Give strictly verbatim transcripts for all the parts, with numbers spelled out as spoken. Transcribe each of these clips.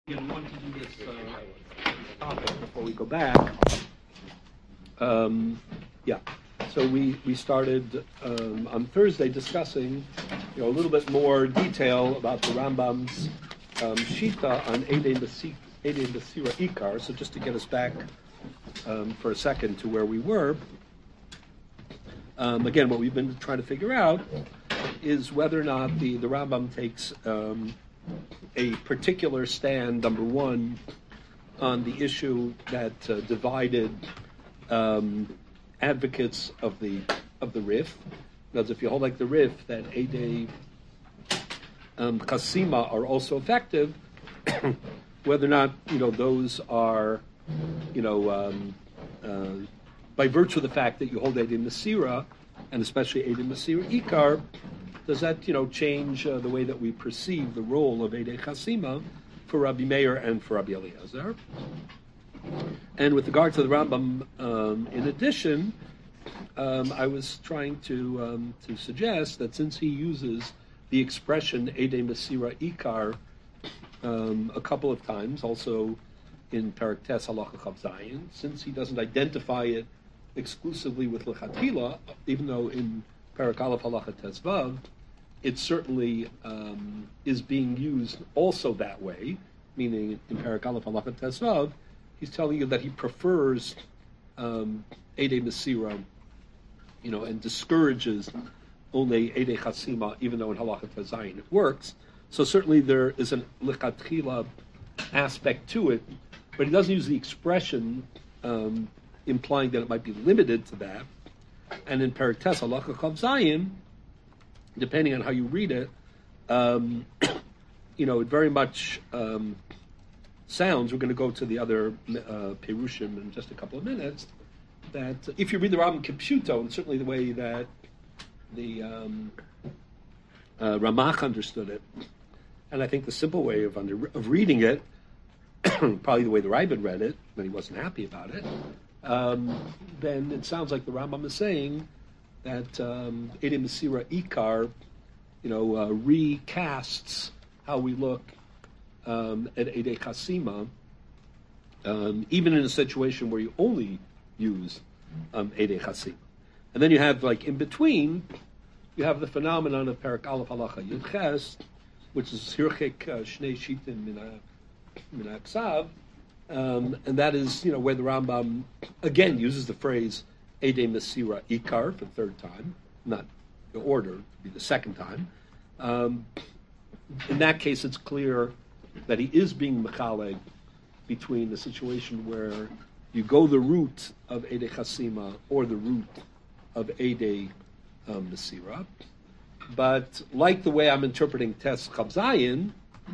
Yeah, we want to do this uh, topic before we go back. Um, yeah, so we we started um, on Thursday discussing, you know, a little bit more detail about the Rambam's um, Shita on Eidei Mesira Ikar. So just to get us back um, for a second to where we were. Um, again, what we've been trying to figure out is whether or not the, the Rambam takes um, a particular stand, number one, on the issue that uh, divided um, advocates of the of the Rif. Because if you hold like the Rif, that Eidei um, Chasima are also effective, whether or not, you know, those are, you know, um, uh, by virtue of the fact that you hold Eidei Mesira, and especially Eidei Mesira Ikar, does that, you know, change uh, the way that we perceive the role of Eidei Chasima for Rabbi Meir and for Rabbi Eliezer? And with regard to the Rambam, um, in addition, um, I was trying to um, to suggest that since he uses the expression Eidei Mesira Ikar um, a couple of times, also in Perek Tes Halacha Chav Zayin, since he doesn't identify it exclusively with Lechatchila, even though in Perek Aleph Halacha Tes Vav, it certainly um, is being used also that way, meaning in Perek Aleph Halacha Tes Vav, he's telling you that he prefers um, Eidei Mesira, you know, and discourages only Eidei Chasima, even though in Halacha Tes Zayin it works. So certainly there is an Lechatchila aspect to it, but he doesn't use the expression um, implying that it might be limited to that. And in Perek Tes Halacha Chav Zayin, depending on how you read it, um, you know, it very much um, sounds, we're going to go to the other uh, Perushim in just a couple of minutes, that if you read the Rambam Kipshuto, and certainly the way that the um, uh, Ramach understood it, and I think the simple way of under, of reading it, probably the way the Rabbin read it, when he wasn't happy about it, um, then it sounds like the Rambam is saying that um, Eidei Mesira Ikar, you know, uh, recasts how we look um, at Eidei Chasima, um, even in a situation where you only use um, Eidei Chasima. And then you have, like, in between, you have the phenomenon of Perek Aleph Halacha Yud Ches, which is Hirchik uh, Shnei Shitim Min HaKsav, um, and that is, you know, where the Rambam, again, uses the phrase Eidei Mesira Ikar for the third time, not the order, to be the second time. Um, in that case, it's clear that he is being mechaleg between the situation where you go the route of Eidei Chasima or the route of Eidei um, Mesira. But like the way I'm interpreting Tes Chav Zayin,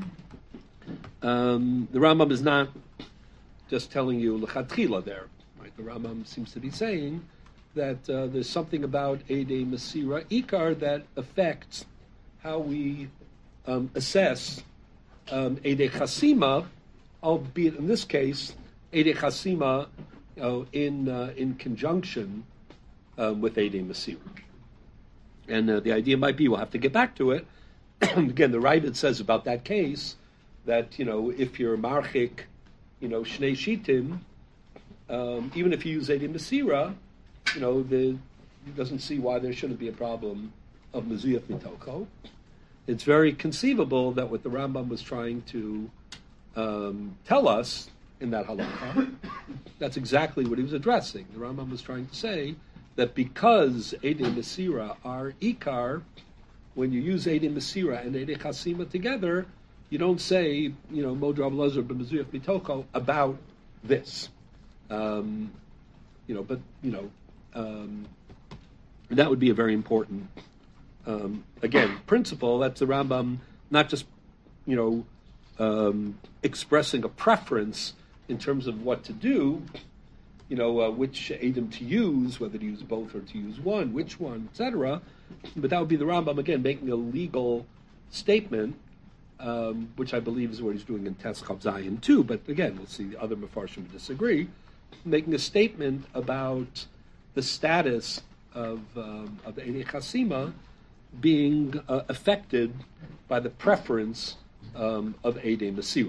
um, the Rambam is not just telling you Lechatchila there. Right? The Rambam seems to be saying that uh, there's something about Eidei Mesira Ikar that affects how we um, assess um, Eidei Chasima, albeit in this case, Eidei Chasima you know, in uh, in conjunction uh, with Eidei Mesira. And uh, the idea might be, we'll have to get back to it. Again, the Ravid says about that case that, you know, if you're marchik, you know, Shnei Shitim, um, even if you use Eidei Mesira, you know, the, he doesn't see why there shouldn't be a problem of Mezuyah Mitoko. It's very conceivable that what the Rambam was trying to um, tell us in that halakha, that's exactly what he was addressing. The Rambam was trying to say that because Eidei Mesira are Ikar, when you use Eidei Mesira and Eidei Chasima together, you don't say, you know, Modrab Lazar b'Mezuyah Mitoko about this. Um, you know, but, you know, um, that would be a very important, um, again, principle. That's the Rambam not just, you know, um, expressing a preference in terms of what to do, you know, uh, which Eidim to use, whether to use both or to use one, which one, et cetera. But that would be the Rambam, again, making a legal statement, um, which I believe is what he's doing in Tes Chav Zayin too. But again, we'll see the other Mefarshim disagree, making a statement about the status of um, of the Eidei Chasima being uh, affected by the preference um, of Eidei Mesira.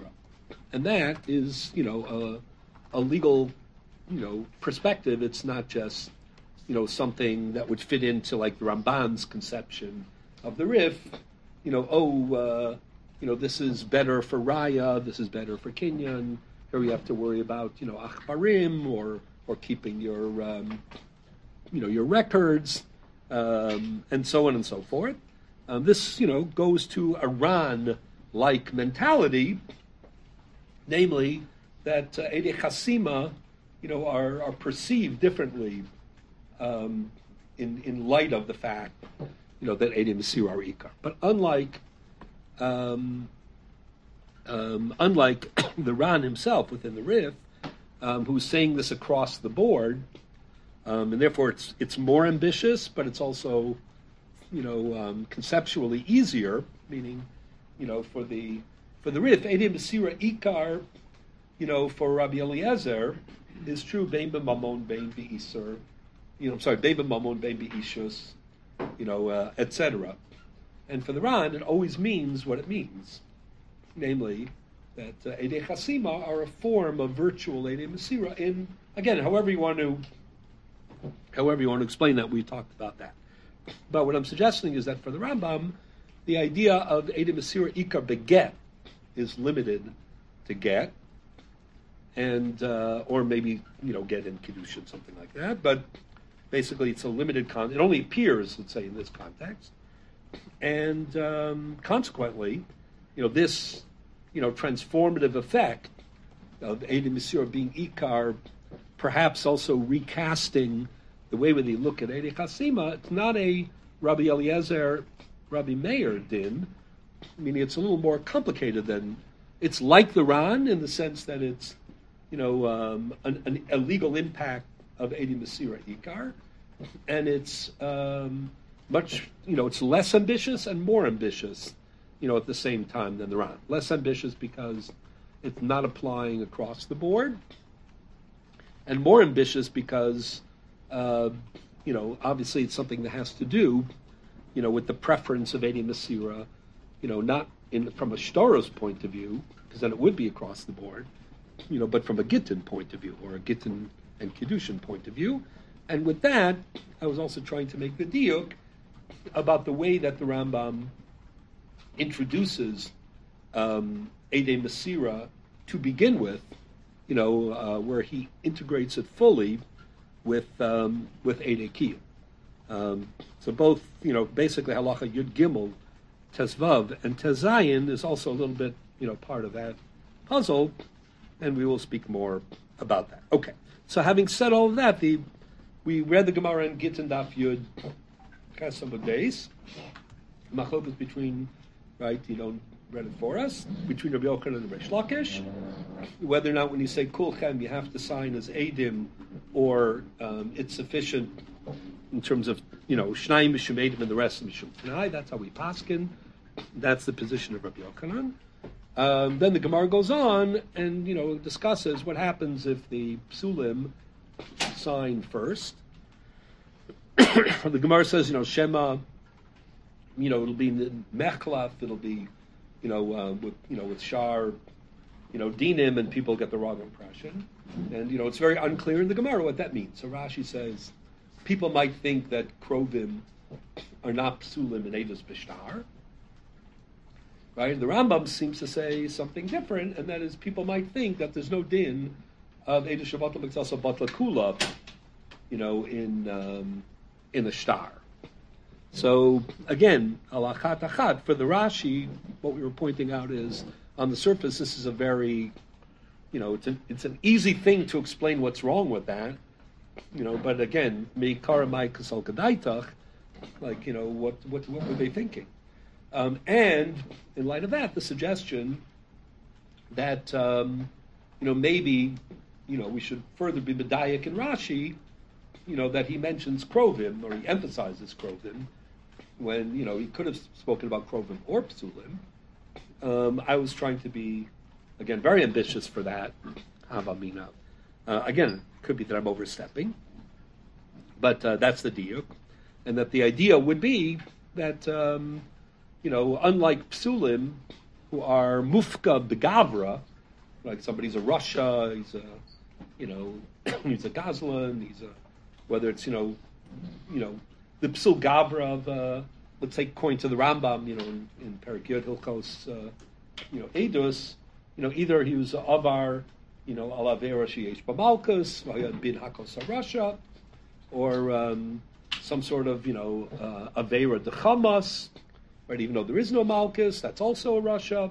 and that is, you know, a, a legal, you know, perspective. It's not just, you know, something that would fit into like the Ramban's conception of the Rif. You know, oh, uh, you know, this is better for Raya, this is better for Kinyan. Here we have to worry about, you know, Achbarim or or keeping your, um, you know, your records, um, and so on and so forth. Um, this, you know, goes to Iran-like mentality, namely that uh, Edei Chasima, you know, are, are perceived differently um, in in light of the fact, you know, that Edei Mesira are Ikar. But unlike um, um, unlike the Ran himself within the Rif, um, who's saying this across the board, um, and therefore it's it's more ambitious, but it's also, you know, um, conceptually easier. Meaning, you know, for the for the Rif, Edei Mesira Ikar, you know, for Rabbi Eliezer is true. Bein b'mamon, bein b'iser, you know, I'm sorry, bein b'mamon, bein b'ishus, you know, uh, et cetera. And for the Ran, it always means what it means, namely that uh, Edei Chasima are a form of virtual Edei Mesira. In again, however you want to, however you want to explain that, we talked about that. But what I'm suggesting is that for the Rambam, the idea of Edei Mesira Ikar beget is limited to get, and uh, or maybe, you know, get in Kiddushin, something like that. But basically, it's a limited con. It only appears, let's say, in this context, and um, consequently, you know, this, you know, transformative effect of Edei Mesira being Ikar, perhaps also recasting the way when they look at Edei Chasima. It's not a Rabbi Eliezer, Rabbi Meir din, meaning it's a little more complicated than, it's like the Ran in the sense that it's, you know, um, an, an, a legal impact of Edei Mesira Ikar, and it's um, much, you know, it's less ambitious and more ambitious, you know, at the same time than the Ran. Less ambitious because it's not applying across the board, and more ambitious because, uh, you know, obviously it's something that has to do, you know, with the preference of Edei Mesira, you know, not in from a Shtoros point of view, because then it would be across the board, you know, but from a Gittin point of view, or a Gittin and Kiddushin point of view. And with that, I was also trying to make the diuk about the way that the Rambam introduces um, Edei Mesira to begin with, you know, uh, where he integrates it fully with um, with Edei Kiyum. Um, so both, you know, basically Halacha Yud Gimel, Tezvav, and Tezayin is also a little bit, you know, part of that puzzle, and we will speak more about that. Okay, so having said all of that, the we read the Gemara in Gittin Daf Yud Chesed days. Machlokas between, right, you don't read it for us, between Rabbi Yochanan and Reish Lakish, whether or not when you say Kulchem you have to sign as Eidim, or um, it's sufficient in terms of, you know, Shnayim Mishum Eidim and the rest of Mishum Tanai. That's how we paskin. That's the position of Rabbi Yochanan. Um, then the Gemara goes on and, you know, discusses what happens if the Psulim sign first. The Gemara says, you know, Shema, you know, it'll be Mechlaf, it'll be, you know, uh, with, you know, with Shar, you know, Dinim, and people get the wrong impression. And, you know, it's very unclear in the Gemara what that means. So Rashi says, people might think that Krovim are not Psulim and Eidos Bishtar. Right? The Rambam seems to say something different, and that is people might think that there's no din of Eidos Shabbatal B'Ktsasa Batla Kula, you know, in um, in the star. So again, alachat achat for the Rashi, what we were pointing out is on the surface this is a very, you know, it's an it's an easy thing to explain what's wrong with that, you know. But again, me karamai kasal kadaitach, like, you know, what what what were they thinking? Um, and in light of that, the suggestion that um, you know, maybe, you know, we should further be medayik in Rashi, you know, that he mentions Krovim, or he emphasizes Krovim, when, you know, he could have spoken about Krovim or Psulim. Um, I was trying to be, again, very ambitious for that. Havamina. Uh, again, it could be that I'm overstepping, but uh, that's the diuk, and that the idea would be that, um, you know, unlike Psulim, who are mufka begavra, like somebody's a Russia, he's a, you know, he's a Gazlan, he's a, whether it's, you know, you know, the Psul Gabra of, uh, let's say, according to the Rambam, you know, in, in Perek Yod Hilchos, uh, you know, Edus, you know, either he was a Avar, you know, Al Avera Sheyesh B'Malkus, Bin Hakos Russia, or um, some sort of, you know, uh, Avera de Chamas, right? Even though there is no Malkus, that's also a Russia.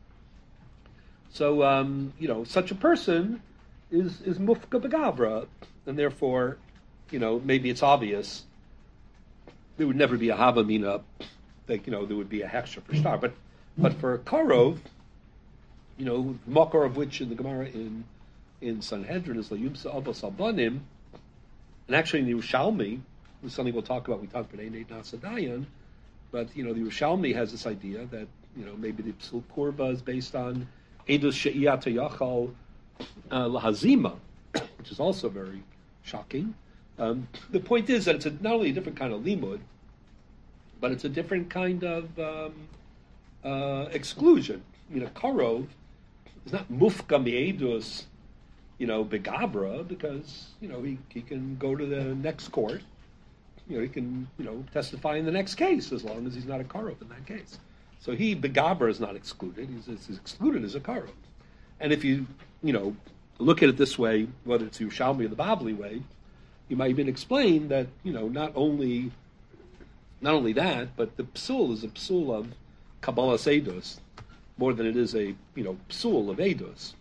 So, um, you know, such a person is is Mufka Begavra, and therefore, you know, maybe it's obvious there would never be a Havamina, like, you know, there would be a Hechsher for Shtar. But but for Karov, you know, Makar of which in the Gemara in in Sanhedrin is Layumsa Abbas Albanim, and actually in the Yerushalmi, this is something we'll talk about, we talked about Einei Nasadayan, but, you know, the Yerushalmi has this idea that, you know, maybe the Psul Korba is based on Edus She'iyat Yachal Lahazima, which is also very shocking. Um, the point is that it's a, not only a different kind of limud, but it's a different kind of um, uh, exclusion. You know, Karov is not Mufka Mi'edus, you know, Begabra, because, you know, he, he can go to the next court. You know, he can, you know, testify in the next case as long as he's not a Karov in that case. So he, Begabra, is not excluded. He's, he's excluded as a Karov. And if you, you know, look at it this way, whether it's Yerushalmi or the Babli way, you might even explain that, you know, not only not only that, but the psul is a psul of Kabbalah Eidos more than it is a, you know, psul of Eidos.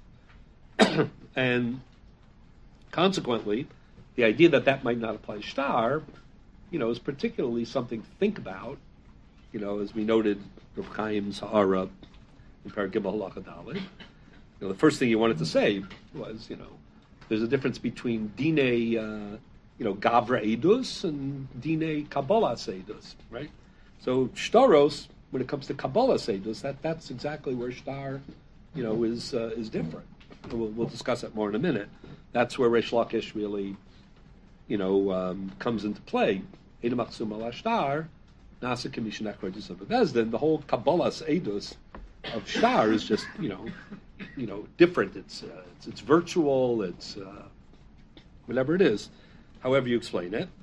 And consequently, the idea that that might not apply to Shtar, you know, is particularly something to think about. You know, as we noted, Rav Chaim's Ha'ara in Perek Gimel Halacha Daled. You know, the first thing he wanted to say was, you know, there's a difference between Dine, uh, you know, Gavra Edus and Dine Kabbalah Edus, right? So Shtaros, when it comes to Kabbalah Edus, that that's exactly where Shtar, you know, is uh, is different. And we'll, we'll discuss that more in a minute. That's where Reish Lakish really, you know, um, comes into play. Edamachsum al Shtar, Nasa Kamishan Echrodus of Bezdin. The whole Kabbalah Edus of Shtar is just, you know, you know, different. It's uh, it's, it's virtual. It's uh, whatever it is, however you explain it.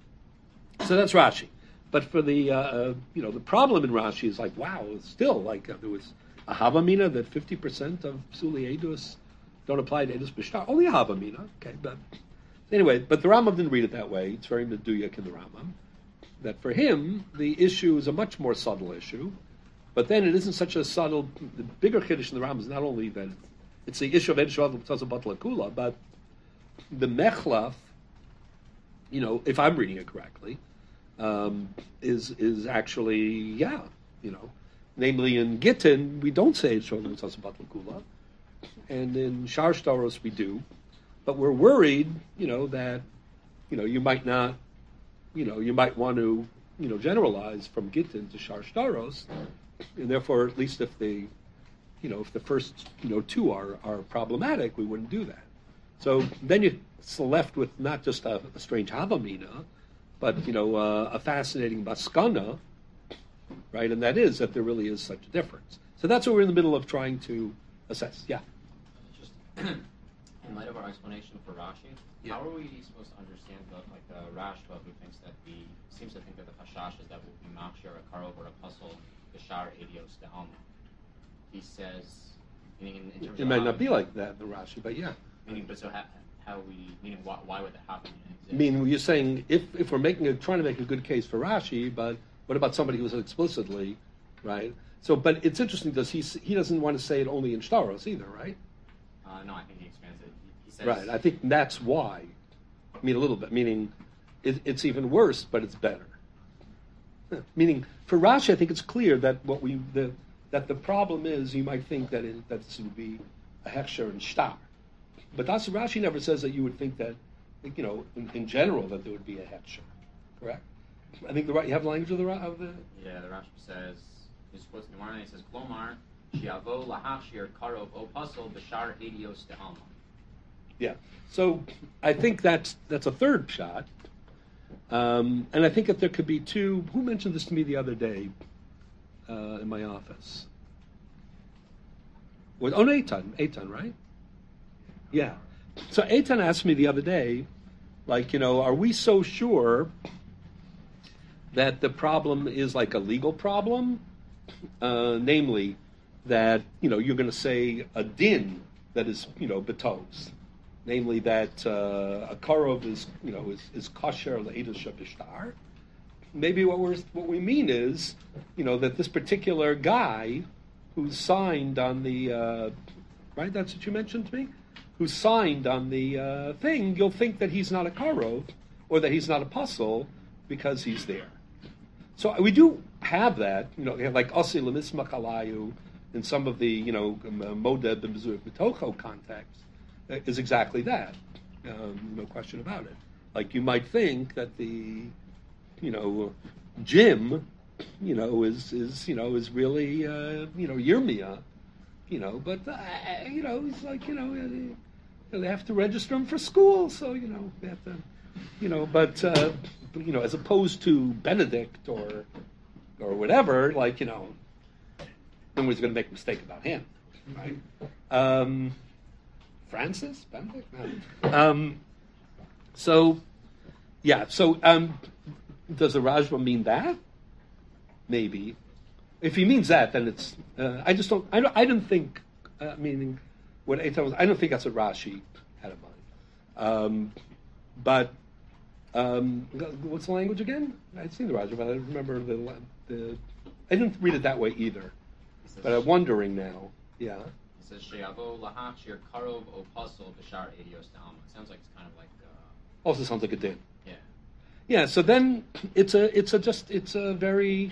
So that's Rashi. But for the uh, uh, you know, the problem in Rashi is like, wow, still like uh, there was a Havamina that fifty percent of Psuli Edus don't apply to Edus B'Shtar. Only a Havamina, okay. But anyway, but the Rambam didn't read it that way. It's very meduyak in the Rambam. That for him, the issue is a much more subtle issue. But then it isn't such a subtle. The bigger chiddush in the Rambam is not only that it's the issue of Edish Batal Kula, but the Mechlaf, you know, if I'm reading it correctly, um, is is actually, yeah, you know, namely in Gittin, we don't say Edish Batal Kula, and in Shar Shtaros we do, but we're worried, you know, that, you know, you might not, you know, you might want to, you know, generalize from Gittin to Shar Shtaros. And therefore, at least if the, you know, if the first, you know, two are, are problematic, we wouldn't do that. So then you're left with not just a, a strange Havamina, but, you know, uh, a fascinating Baskana, right? And that is that there really is such a difference. So that's what we're in the middle of trying to assess. Yeah. Just in light of our explanation for Rashi, yeah. How are we supposed to understand the, like the Rashba who thinks that the seems to think that the Hashash is that will be Machshir, a Karov, or a Puzzle, the Shar Edios de Alma. He says, meaning in, in terms it of might how, not be like that in the Rashi, but yeah. Meaning, but so how, how we meaning why, why would that happen? I mean, you're saying if if we're making a, trying to make a good case for Rashi, but what about somebody who says explicitly, right? So, but it's interesting. Does he he doesn't want to say it only in Shtaros either, right? Uh, no, I think he expands it. He, he says, right. I think that's why. I mean, a little bit. Meaning, it, it's even worse, but it's better. Meaning, for Rashi, I think it's clear that what we the, that the problem is. You might think that it, that this would be a hechsher and shtar, but that's Rashi never says that you would think that, you know, in, in general that there would be a hechsher. Correct. I think the you have language of the of the. Yeah, the Rashi says he quotes the Gemara. He says, "Klomar shiavo lahachshir karov o pasol b'shar edios de alma." Yeah. So I think that's that's a third shot. Um, and I think that there could be two. Who mentioned this to me the other day uh, in my office? Was, oh, no, Eitan, Eitan, right? Yeah. So Eitan asked me the other day, like, you know, are we so sure that the problem is like a legal problem? Uh, namely, that, you know, you're going to say a din that is, you know, betos. Namely, that uh, a karov is, you know, is, is kosher le'edus shabishtar. Maybe what we're what we mean is, you know, that this particular guy who's signed on the, uh, right, that's what you mentioned to me? Who's signed on the uh, thing, you'll think that he's not a karov, or that he's not a puzzle, because he's there. So we do have that, you know, like Osi Lemismach Alayu, in some of the, you know, Modeh B'Mezurah B'Tocho context, is exactly that. Um, no question about it. Like, you might think that the, you know, Jim, you know, is, is you know, is really, uh, you know, Yirmiyah, you know, but, uh, you know, it's like, you know, they have to register him for school, so, you know, they have to, you know, but, uh, you know, as opposed to Benedict or or whatever, like, you know, nobody's going to make a mistake about him, right? Um, Francis? Benedict? No. Um, so, yeah, so um, does the Rajva mean that? Maybe. If he means that, then it's, uh, I just don't, I don't, I didn't think, uh, meaning, what Eitan was, I don't think that's what Rashi had in mind. Um, but, um, what's the language again? I'd seen the Rajva, but I don't remember the, the, I didn't read it that way either. But I'm wondering now, yeah. It says, Sheyavo lahachshir karov o pasol b'shar edios da'alma. It sounds like it's kind of like, uh, Also sounds like a din. yeah. Yeah, so then it's a, it's a just, it's a very,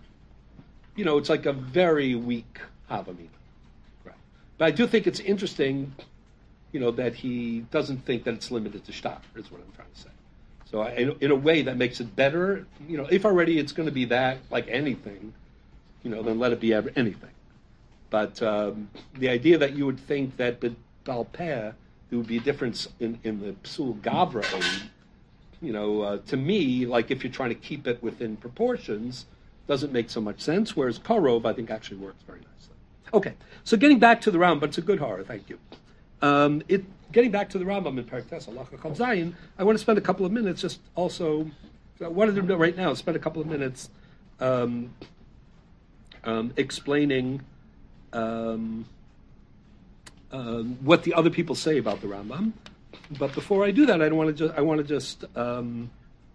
you know, it's like a very weak Havamina. Right. But I do think it's interesting, you know, that he doesn't think that it's limited to shtar, is what I'm trying to say. So I, in, in a way that makes it better, you know, if already it's going to be that, like anything, you know, then let it be ever, anything. But um, the idea that you would think that B'Bal Peh, there would be a difference in, in the Psul Gavra aid, you know, uh, to me, like if you're trying to keep it within proportions, doesn't make so much sense, whereas Karov, I think, actually works very nicely. Okay, so getting back to the Rambam, but it's a good horror, thank you. Um, it Getting back to the Rambam in Perek Tes, Allah Chacham Zayin, I want to spend a couple of minutes just also, I wanted to do right now, spend a couple of minutes um, um, explaining um, uh, what the other people say about the Rambam. But before I do that, I don't want to just, I want to just, um,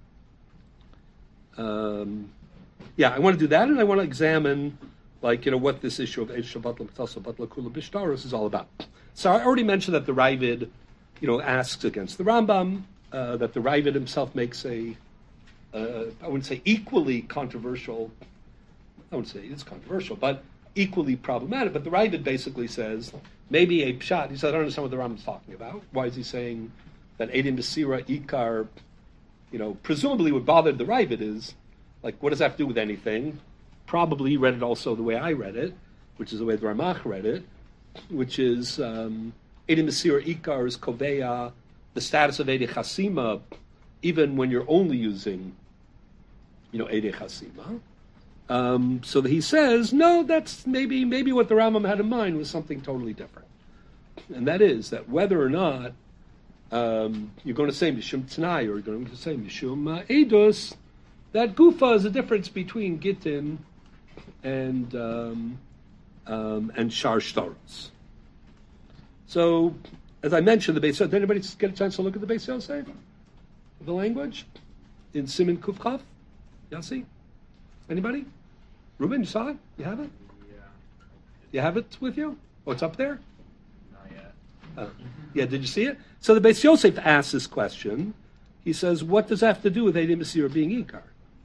um, yeah, I want to do that, and I want to examine, like, you know, what this issue of Eish Shabbat L'Metaso Batla Kula Bishtaros is all about. So I already mentioned that the Ravid, you know, asks against the Rambam, uh, that the Ravid himself makes a, uh, I wouldn't say equally controversial, I wouldn't say it's controversial, but equally problematic. But the Ravid basically says, maybe a pshat, he said, I don't understand what the Rambam's talking about. Why is he saying that Eidim B'Sira Ikar, you know, presumably what bothered the Ravid is, like, what does that have to do with anything? Probably he read it also the way I read it, which is the way the Ramach read it, which is um, Eidim B'Sira Ikar is Koveya, the status of Eidei Chasima, even when you're only using, you know, Eidei Chasima. Um, so that he says, no, that's maybe maybe what the Rambam had in mind was something totally different. And that is that whether or not um, you're going to say Mishum T'nai or you're going to say Mishum uh, Eidos, that Gufa is a difference between Gittin and um, um, and Shar Shtaros. So, as I mentioned, the Beis Yosef, did anybody get a chance to look at the Beis Yosef? The language? In Siman Kuf Chaf? Yossi? Anybody? Ruben, you saw it? You have it? Yeah. You have it with you? Oh, it's up there? Not yet. Uh, yeah, did you see it? So the Beis Yosef asks this question. He says, what does that have to do with Eidim B'Sira being Ikar?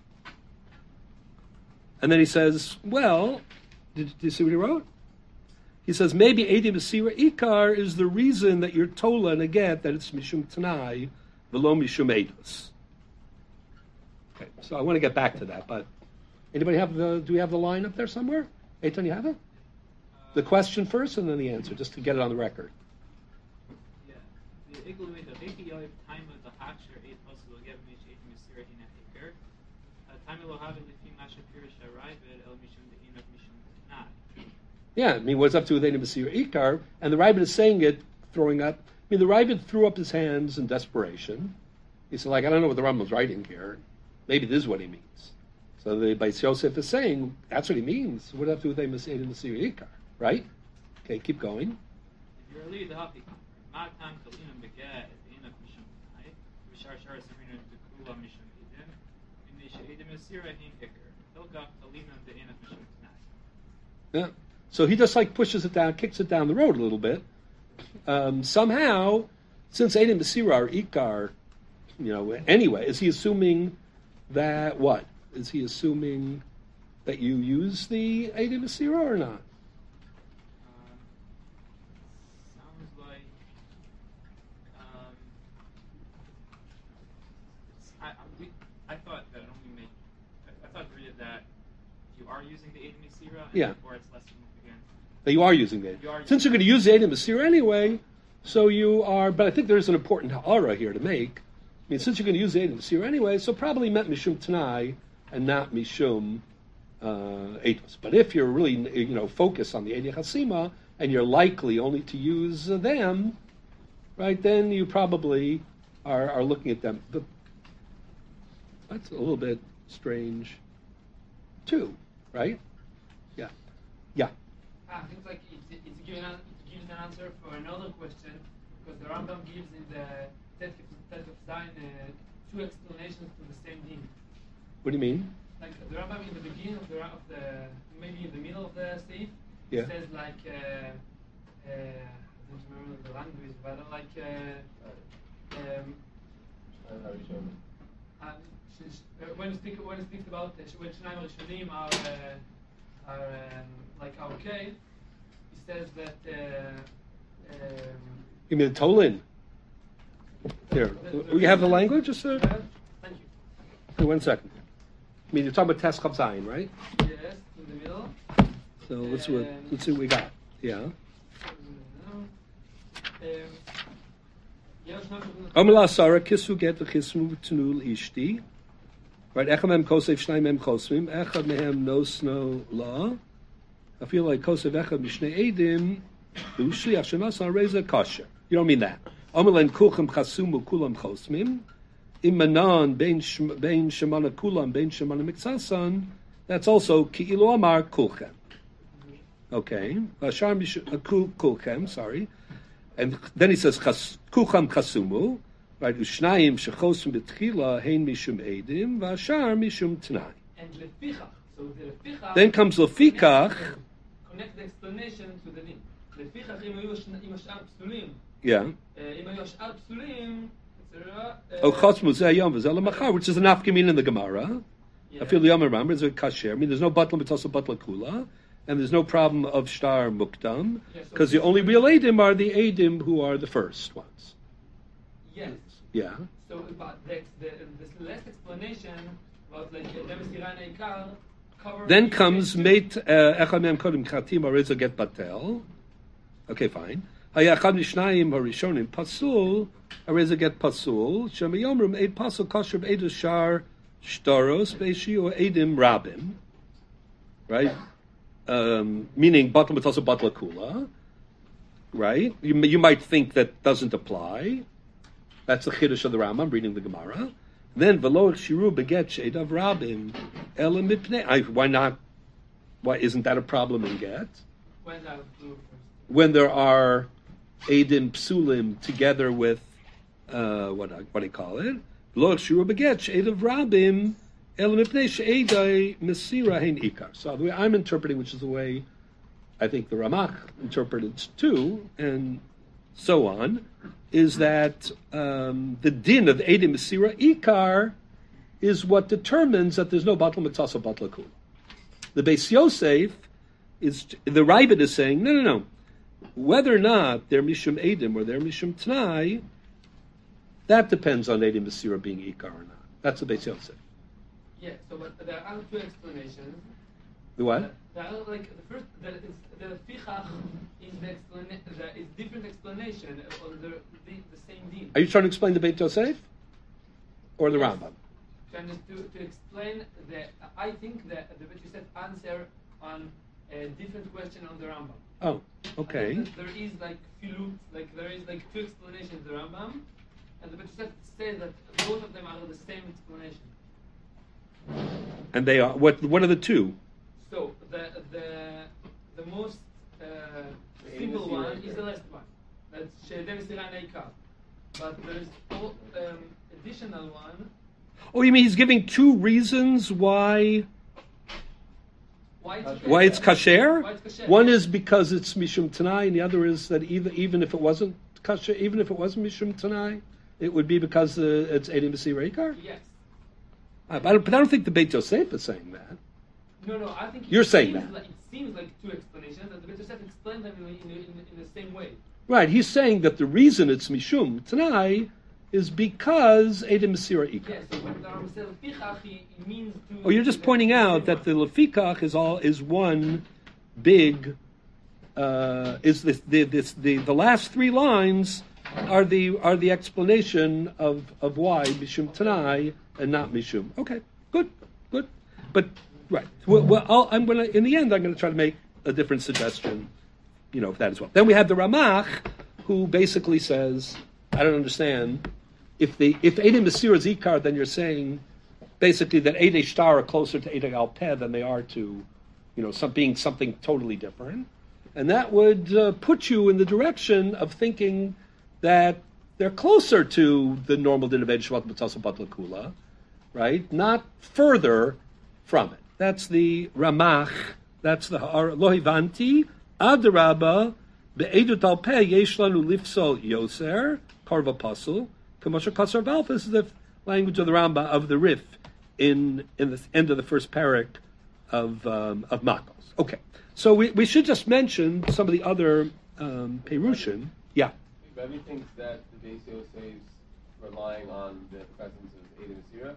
And then he says, well, did, did you see what he wrote? He says, maybe Eidim B'Sira Ikar is the reason that you're tola and again that it's Mishum T'nai, v'lo Mishum Eidos. Okay, so I want to get back to that, but anybody have the, do we have the line up there somewhere? Eitan, you have it? The question first and then the answer, just to get it on the record. Yeah. The Igluit of Ikiyov, time of the Haksher, eight possible get Mish eight Misira in a Hikar. Time of Lohavi, Lifim Masha Pirish Arrived, El Mishum the In of Mishum T'nai. Yeah, I mean, what's up to with Eidim B'Sira Ikar? And the Rabbit is saying it, throwing up, mean, the Ravid threw up his hands in desperation. He said, like, I don't know what the Rambam's writing here. Maybe this is what he means. So the Beis Yosef is saying, that's what he means. What does that have to do with a Eidim Mesira Ikar, right? Okay, keep going. If you're a lead, the happy Matan Kalinam Beget is the enough Mishum tonight. Vishar Shar Sabrina to Kula Mishum Eidim. In the Eidim Mesira Hin Ikar. Hilgaf Kalinam the enough Mishum tonight. Yeah. So he just like pushes it down, kicks it down the road a little bit. Um, somehow, since Eidim Mesira are Ikar, you know, anyway, is he assuming that what? Is he assuming that you use the Eidim Mesira or not? Um, sounds like um, it's- I, I, we, I thought that it only make I, I thought read it that you are using the Eidim Mesira, and Yeah. therefore it's less significant. That you are using the You are Since you're going to use the Eidim Mesira anyway, so you are, but I think there's an important ha'ara here to make. I mean, since you're going to use the Eidim Mesira anyway, so probably meant Mishum Tanai and not Mishum uh, Eidos. But if you're really, you know, focused on the Eidim Hasima, and you're likely only to use uh, them, right, then you probably are, are looking at them. But that's a little bit strange, too, right? Yeah. Yeah. Ah, seems like it's, it's giving an, it gives an answer for another question, because the Rambam gives in the Tet of Zayin uh, two explanations to the same thing. What do you mean? Like the Rambam in the beginning of the of the maybe in the middle of the Seif, Yeah. says like uh, uh, I don't remember the language, but like uh, um, uh, sh- sh- uh, when you speak when you speak about uh, sh- when Shnaim Rishonim are uh, are um, like are okay, he says that. Uh, um, You mean the Tolin? Here, we have the language, just uh, uh, thank you. hey, one second. I mean, you're talking about Tes Chav Zayin, right? Yes, in the middle. So let's see what let's see what we got. Yeah. Um, yeah, Amala Sarah Kisu get the Kismu Tnul Ishti. Right, Echad Mem Kosef Shnai Mem Chosvim, Echad Mehem No Snow La. I feel like Kosef Echad Mishnei Eidim, Ushli Hashemas Reza Kasher. You don't mean that. Amalan Kulchem Chasumu Kulam Chosmim. Imanan Bein Bein Shemana Kulam Bein Shemana Miksasan. That's also Ki'ilu Amar Kulchem. Okay. Vashar Mish Kulchem. Sorry. And then he says Kulchem Chasumu. Right, Ushnayim Shechosim Betchila Hein Mishum Eidim Vashar Mishum Tanai. and lefichach. So the lefichach. Then comes Lefikach. Connect the explanation to the din. lefichach אם היו אם השאר פסולים. Yeah. אם היו השאר פסולים. Oh, Chosmu Zayam V'Zela Machar, which is an afkamin in the Gemara. I feel the Yom Ram is a kasher. I mean, there's no batla, but it's also batla kula, and there's no problem of shtar mukdam because the only real edim are the edim who are the first ones. Yes. Yeah. So, but the, the, the last explanation about like Demesira and Eikar cover. Then comes mate echad mem kodim chatim areza get batel. Okay, fine. Hayachad mishnayim harishonim pasul areza get pasul. Shemayomrim eid pasul kasher beidus shar shtaros beishi or edim rabim. Right. Um, meaning batla but also batla kula. Right. You you might think that doesn't apply. That's the chiddush of the Rambam, reading the Gemara. Then v'lo shiru beget sheid of rabim elam mipnei. Why not? Why isn't that a problem in get? When, uh, When there are edim psulim together with uh, what what do you call it? V'lo shiru beget sheid of rabim elam mipnei sheidai mesira hein ikar. So the way I'm interpreting, which is the way I think the Ramach interpreted too, and so on, is that um, the din of Eidim Mesira Ikar is what determines that there's no Batla Mitzasa Batla Kula. The Beis Yosef is, the Ravid is saying, no, no, no. Whether or not they're Mishum Eidim or they're Mishum Tnai, that depends on Eidim Mesira being Ikar or not. That's the Beis Yosef. yeah, so but there are two explanations. The what? There are like the first, the, the fichach is the explanation, the is different explanation of the, the the same din. Are you trying to explain the Beit Yosef? Or the Yes. Rambam? To, to, to explain the, I think that the what you said answer on a different question on the Rambam. Oh, okay. And there is like filut, like there is like two explanations of the Rambam, and the Bet Yosef says that both of them are the same explanation. And they are what? What are the two? So the the the most uh, simple one is the last one. That's She'edeh Mesirah Neikar. But there is all, um, additional one. Oh, you mean he's giving two reasons why Why it's, why it's kasher? Why it's kasher. One is because it's mishum tanai, and the other is that even even if it wasn't kasher, even if it wasn't mishum tanai, it would be because uh, it's edim b'sirah ikar. Yes. Uh, but, I don't, but I don't think the Beit Yosef is saying that. No, no. I think it You're saying seems that. Like, it seems like two explanations, and the Bet Yosef explained them in, in, in, in the same way. Right, he's saying that the reason it's mishum tanai is because edim b'sirah ikar. Yes. So when the Rambam says pichach, he, he means to. Oh, you're just pointing out that the lefikach is all is one big. Uh, is this the this the the last three lines are the are the explanation of, of why mishum tanai and not mishum. Okay, good, good, but right. Well, well I'll, I'm gonna in the end I'm gonna try to make a different suggestion, you know, of that as well. Then we have the Ramach, who basically says, I don't understand if the if edim b'sirah is ikar, then you're saying basically that Eidei Shtar are closer to Eidei Al Peh than they are to, you know, some, being something totally different. And that would uh, put you in the direction of thinking that they're closer to the normal din of Eid Shvat B'Tzasa Batla Kula, right? Not further from it. That's the Ramach, that's the Lo Hivanti, Adarabba, Be'edut Al Peh Yesh Lanu Lifsol Yoser, Karva Pasul, Kamosha Kasar Balf. This is the language of the Ramba of the Rif in in the end of the first parak of um, of Makos. Okay, so we, we should just mention some of the other um, Perushim. Yeah. Rebbe thinks that the Beis Yosef is relying on the presence of Edim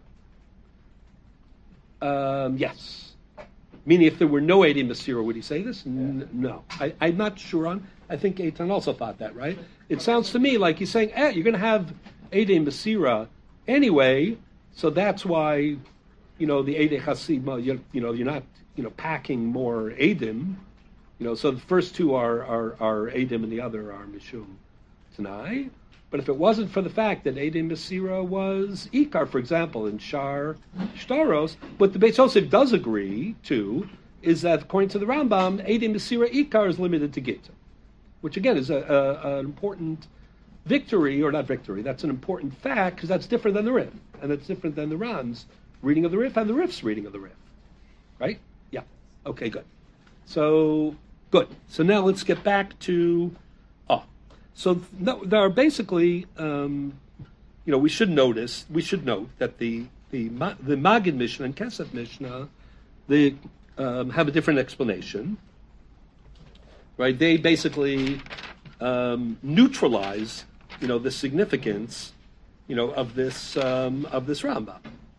Mesirah. Um, yes. Meaning, if there were no Edim Mesirah, would he say this? N- no. I, I'm not sure on. I think Eitan also thought that, right? It sounds to me like he's saying, eh, you're going to have Edim Mesirah anyway, so that's why, you know, the Eidei Chasima, you, you know, you're not, you know, packing more Edim. You know, so the first two are, are, are Edim and the other are Mishum Tanai. But if it wasn't for the fact that Edim Mesirah was Ikar, for example, in Shar Shtaros, what the Beis Yosef does agree to is that, according to the Rambam, Edim Mesirah Ikar is limited to Gittin, which again is a, a, an important victory, or not victory, that's an important fact, because that's different than the Rif, and it's different than the Ran's reading of the Rif and the Rif's reading of the Rif. Right? Yeah. Okay, good. So, good. So now let's get back to, oh, so no, there are basically, um, you know, we should notice, we should note that the the the Magid Mishnah and Kesef Mishnah, they um, have a different explanation. Right? They basically um, neutralize, you know, the significance, you know, of this um, of this Rambam.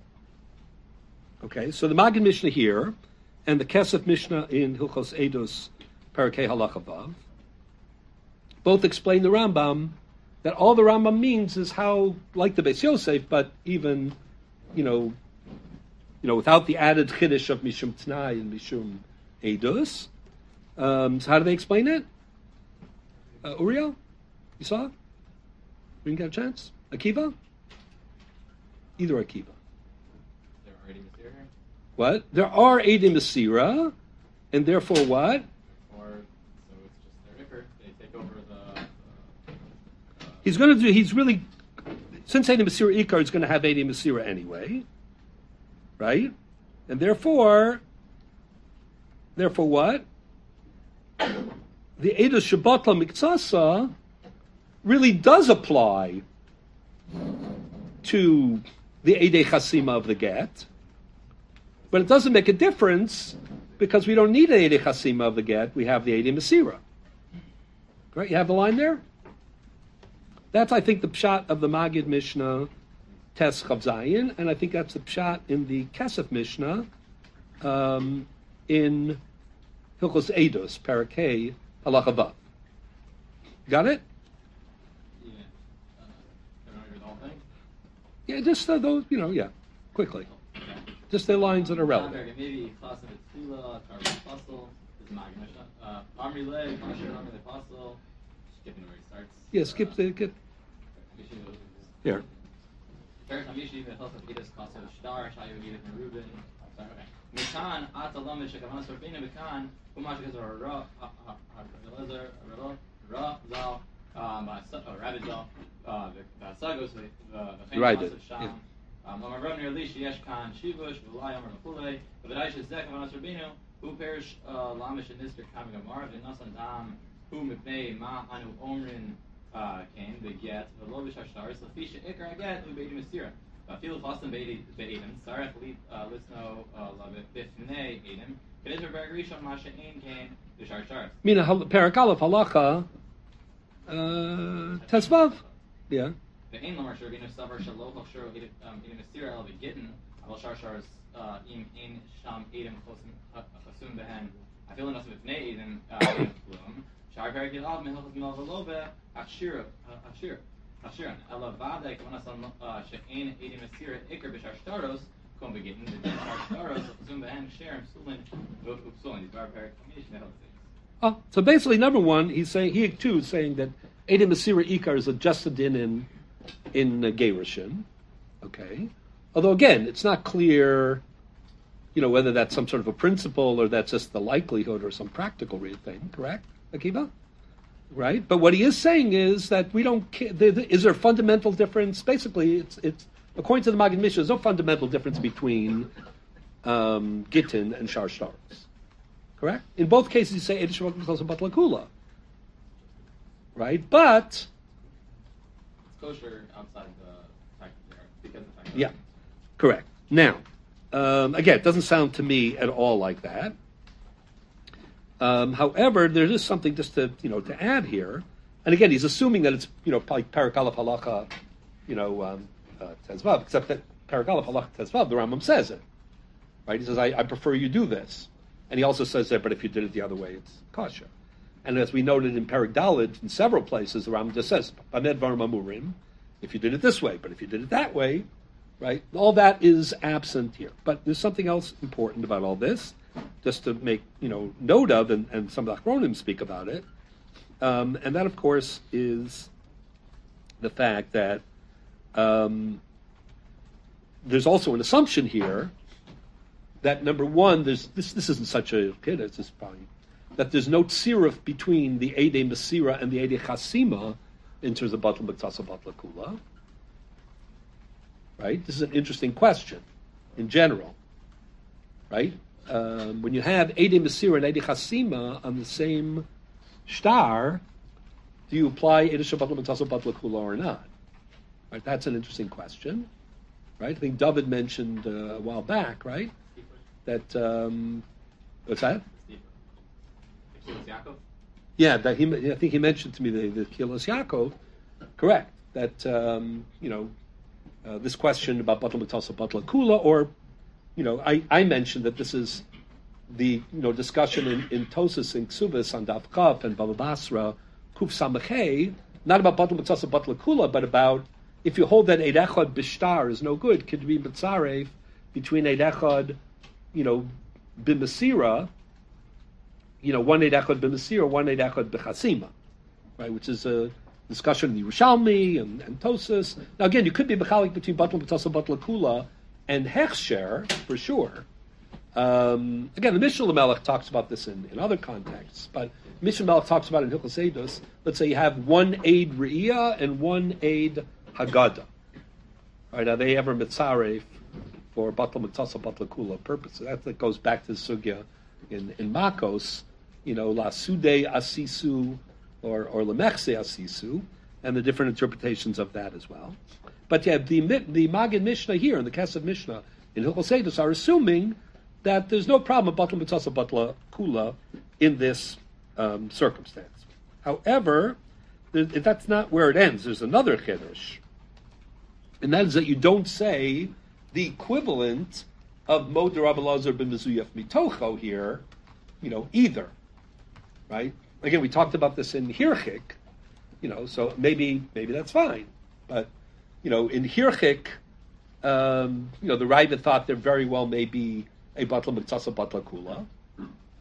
Okay, so the Magid Mishnah here and the Kesef Mishnah in Hilchos Eidos Parakei Halacha Vav both explain the Rambam that all the Rambam means is how, like the Beis Yosef, but even, you know, you know, without the added chiddush of Mishum Tnai and Mishum Eidos. Um, so how do they explain it? Uh, Uriel, you saw? We didn't get a chance. Akiva? Either Akiva. There are Edim Mesirah here? What? There are Edim Mesirah, and therefore what? Or, so it's just their Iker, they take over the... the uh, He's going to do, he's really, since Edim Mesirah Ikar is going to have Edim Mesirah anyway, right? And therefore, therefore what? The Eidos Shabbatla Miktsasa really does apply to the Eidei Chasima of the get, but it doesn't make a difference because we don't need an Eidei Chasima of the get. We have the Eidei Mesirah. Right? You have the line there? That's, I think, the pshat of the Magid Mishnah, Tes Chav Zayin, and I think that's the pshat in the Kesef Mishnah um, in Hilchos Eidos, Parakei Halacha Vav. Got it? yeah. Uh, can I read the whole thing? Yeah, just uh, those, you know, yeah, quickly. Just the lines that are relevant. Maybe class of Tefillah, Karban Fossil, Magid Mishnah. Uh, Amri Le, Kasher, Amri Le Apostle. Skipping where he starts. Yeah, skip the get here. First, Amishi, the health of Edis, Kaso, Shtar, Shayu, Edith, and Reuben. Sorry, okay. Mikan, Ata, Lamed, Shekavan, Sorfina, Mikan, Umash, Gezer, Ra, Abelezer, Ra, Zal, um, Rabbi Zal, the Sagos, the Right, famous yeah. Sham. Um, Amar near Lish, Yeshkan, Shivush, Vulai, Amar Mapule, the Vedaish is Zekavan, Sorbino, who perish Lamish and Nister, Kamig Amar, Vinasan Dam, who Mipnei, Ma, Anu, Omrin, came, the get, the Lovish Ashtar, Safisha, Ikar, again, Ubedi Masira. Feel Foston Bedim, Sarah Philippe, Lisno, Love it, Bifne, Adim, Kedisher Bergrisha, Masha, Ain, came, the Shar Mina Parak Aleph Halacha uh, Tesvav. Yeah. The Ain Lamar Shurbino Savar Shaloch Shur Edim Masira El Begitten, Aval Shar Shars, Im Ain Sham Adim Chasum Behen. I feel enough of Bifne Adim, Adim Bloom. Shar Bergil Av, Mehilchas Melvalove, Ashira, Ashira. Ashiran, Ella Vade, Kamasan, Shein, Edim Masira, Iker, Bishar Staros, Kom Begitten, the Bishar Staros, Zumba and Sharon, Sulin, Upsulin, these barbaric combination. Oh, so basically, number one, he's saying he too is saying that Edim Masira Ikar is adjusted in in in uh, Gerushin. Okay, although again, it's not clear, you know, whether that's some sort of a principle or that's just the likelihood or some practical real thing. Correct, Akiva? Right, but what he is saying is that we don't. Is there a fundamental difference? Basically, it's it's according to the Magid Mishnah, there's no fundamental difference between um, Gittin and Shar Shtaros. Correct. In both cases, you say Edish Shavak Batla Kula. Right, but it's kosher outside the fact there because of the fact. Yeah, correct. Now, um, again, it doesn't sound to me at all like that. Um, however, there is something just to you know to add here, and again, he's assuming that it's you know like Parak Aleph Halacha, you know um, uh, Tezvav, except that Parak Aleph Halacha Tezvav, the Rambam says it, right? He says, I, "I prefer you do this," and he also says that, but if you did it the other way, it's kosher. And as we noted in Parak Daled, in several places, the Rambam just says, "Bamed Varim Amurim," if you did it this way, but if you did it that way, right? All that is absent here. But there's something else important about all this. Just to make you know note of, and, and some of the Achronim speak about it, um, and that of course is the fact that um, there's also an assumption here that number one, there's this this isn't such a kid, it's just probably that there's no tziruf between the Eidei Masira and the Eidei Chasima in terms of Batla B'Tasa Batla Kula. Right? This is an interesting question in general. Right? Um, when you have Eidei Masira and Eidei Chasima on the same star, do you apply Eidei Shabbat L'Matasa Batla Kula or not? Right, that's an interesting question. Right, I think David mentioned uh, a while back, right, that um, what's that? Yeah, that he. I think he mentioned to me the the Kilos Yaakov. Correct. That um, you know uh, this question about Batla L'Matasa Batla Kula, or You know, I, I mentioned that this is the you know discussion in, in Tosis and Ksubis on Daf Kaf and Baba Basra, Kuf Samachei, not about Batla Mitzasa Batla Kula, but about if you hold that Eid Echad Bishtar is no good, could be Mitzarev between Eid Echad, you know, B'Masira, you know, one Eid Echad B'Masira, one Eid Echad B'Chasima, right, which is a discussion in the Yerushalmi and, and Tosis. Now again, you could be B'chalik between Batla Mitzasa Batla Kula and Hechsher, for sure. Um, again, the Mishnah Melech talks about this in, in other contexts, but Mishnah Melech talks about it in Hilchos Eidos. Let's say you have one Eid Re'iyah and one Eid Haggadah. Right, are they ever Mitzaref for Batla Mitzasa Batla Kula purposes? That, that goes back to the Sugya in, in Makos, you know, La Sude Asisu or, or Lemechse Asisu, and the different interpretations of that as well. But yeah, the the Magid Mishnah here and the Kesef Mishnah in Hilchos Eidos are assuming that there's no problem with Batla Mitzasa Batla Kula in this um, circumstance. However, there, that's not where it ends. There's another chiddush, and that is that you don't say the equivalent of Moder Rabbi Lazar ben Mezuyaf Mitocho here, you know, either. Right? Again, we talked about this in Hirchik, you know, so maybe maybe that's fine, but. You know, in Hirchik, um, you know, the Ravid thought there very well may be a Batla Mitzasa Batla Kula.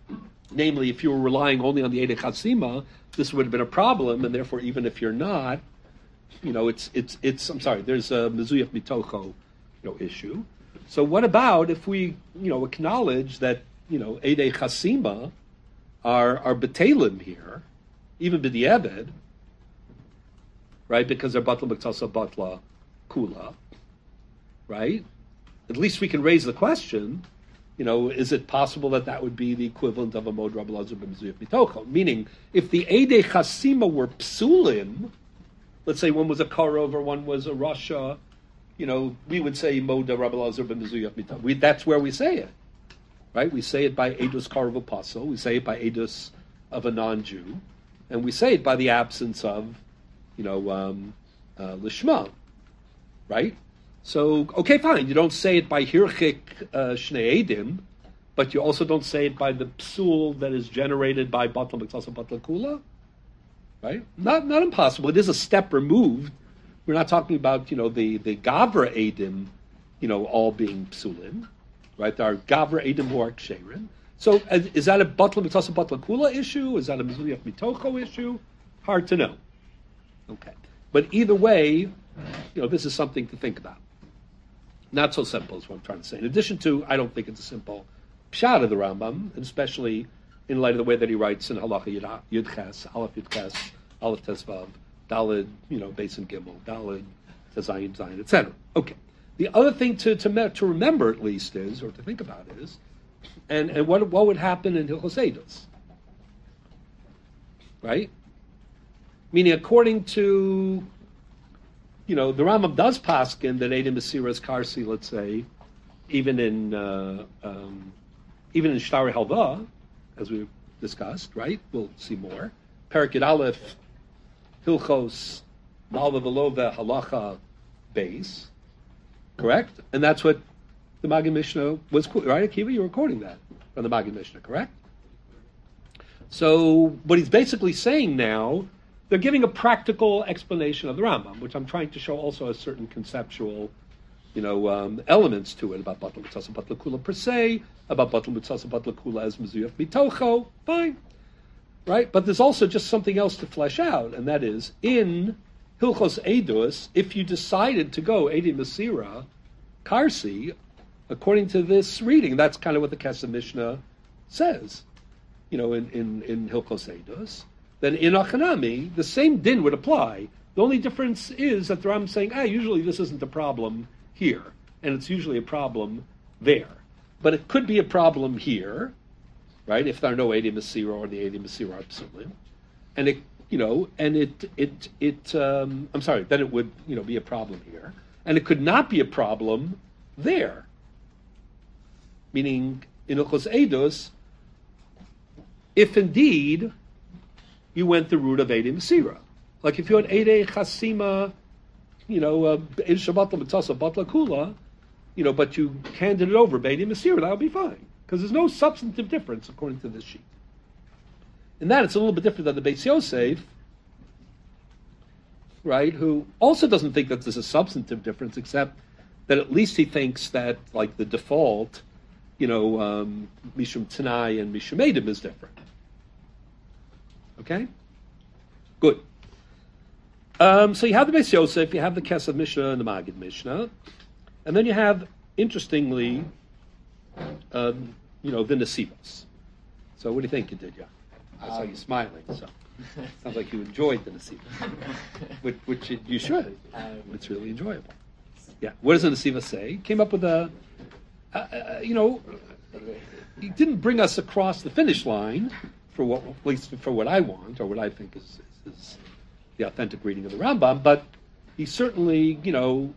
Namely, if you were relying only on the Eidei Chasima, this would have been a problem, and therefore, even if you're not, you know, it's it's it's. I'm sorry, there's a Mezuyach Mitocho, you know, issue. So what about if we, you know, acknowledge that, you know, Eidei Chasima are are betelim here, even b'di'eved, right? Because they're batla b'ktasa batla kula, right? At least we can raise the question. You know, is it possible that that would be the equivalent of a mod Rabbi Lazar b'mezuyach mitocho? Meaning, if the Eidei Chasima were psulim, let's say one was a Karov or one was a Rasha, you know, we would say mod Rabbi Lazar b'mezuyach mitocho. That's where we say it, right? We say it by Eidus Karov apostle, we say it by Eidus of a non-Jew, and we say it by the absence of, you know, um, uh, Lishma, right? So, okay, fine. You don't say it by Hirchik uh, Shnei Edim, but you also don't say it by the psul that is generated by Batla Mitzasa Batla Kula, right? Not not impossible. It is a step removed. We're not talking about, you know, the, the Gavra Edim, you know, all being psulim, right? There are Gavra Edim who are ksherim. So, is, is that a Batla Mitzasa Batla Kula issue? Is that a Mizuyach Mitocho issue? Hard to know. Okay. But either way, you know, this is something to think about. Not so simple is what I'm trying to say. In addition to, I don't think it's a simple pshat of the Rambam, and especially in light of the way that he writes in Halacha Yud- Yudches, Aleph Yudches, Aleph Tesvav, Dalid, you know, Beis and Gimel, Dalid, Tezayin, Zayin, et cetera. Okay. The other thing to, to me- to remember at least is, or to think about is, and, and what what would happen in Hilchos Eidos, right? Meaning, according to, you know, the Rambam does paskin that Eidim Mesira is Karsi, let's say, even in uh, um, even in Shtari Halva, as we discussed, right? We'll see more. Parakid Aleph, Hilchos, Malva Velova, Halacha, base, correct? And that's what the Maggid Mishnah was, right, Akiva? You were quoting that from the Maggid Mishnah, correct? So what he's basically saying now, they're giving a practical explanation of the Rambam, which I'm trying to show also has certain conceptual, you know, um, elements to it about Batla Mitzasa Batla Kula per se, about Batla Mitzasa Batla Kula as Mezuyach Mitocho, fine, right? But there's also just something else to flesh out, and that is, in Hilchos Eidos, if you decided to go Eidim Mesira, Karsi, according to this reading, that's kind of what the Kesef Mishnah says, you know, in, in, in Hilchos Eidos. Then in Achanami, the same din would apply. The only difference is that the Rambam is saying, ah, usually this isn't a problem here, and it's usually a problem there. But it could be a problem here, right, if there are no Eidim Mesira or the Eidim Mesira are psulim. And it, you know, and it, it, it, um, I'm sorry, then it would, you know, be a problem here. And it could not be a problem there. Meaning, in Hilchos Eidos, if indeed you went the route of Eidim Mesira. Like if you had Eidei Chasima, you know, uh, in Shabbat L'Mitzasa Batla Kula, you know, but you handed it over Eidim Mesira, that would be fine. Because there's no substantive difference according to this sheet. In that, it's a little bit different than the Beis Yosef, right, who also doesn't think that there's a substantive difference, except that at least he thinks that, like, the default, you know, um, Mishum Tanai and Mishum Eidim is different. Okay? Good. Um, so you have the Beis Yosef, you have the Kesef Mishnah and the Maggid Mishnah, and then you have, interestingly, um, you know, the Nesivos. So what do you think you did, yeah? I saw Um, you smiling, so sounds like you enjoyed the Nesivos, which, which it, you should. It's really enjoyable. Yeah. What does the Nesivos say? Came up with a, uh, uh, you know, he didn't bring us across the finish line, for what, at least for what I want, or what I think is, is, is the authentic reading of the Rambam, but he certainly, you know,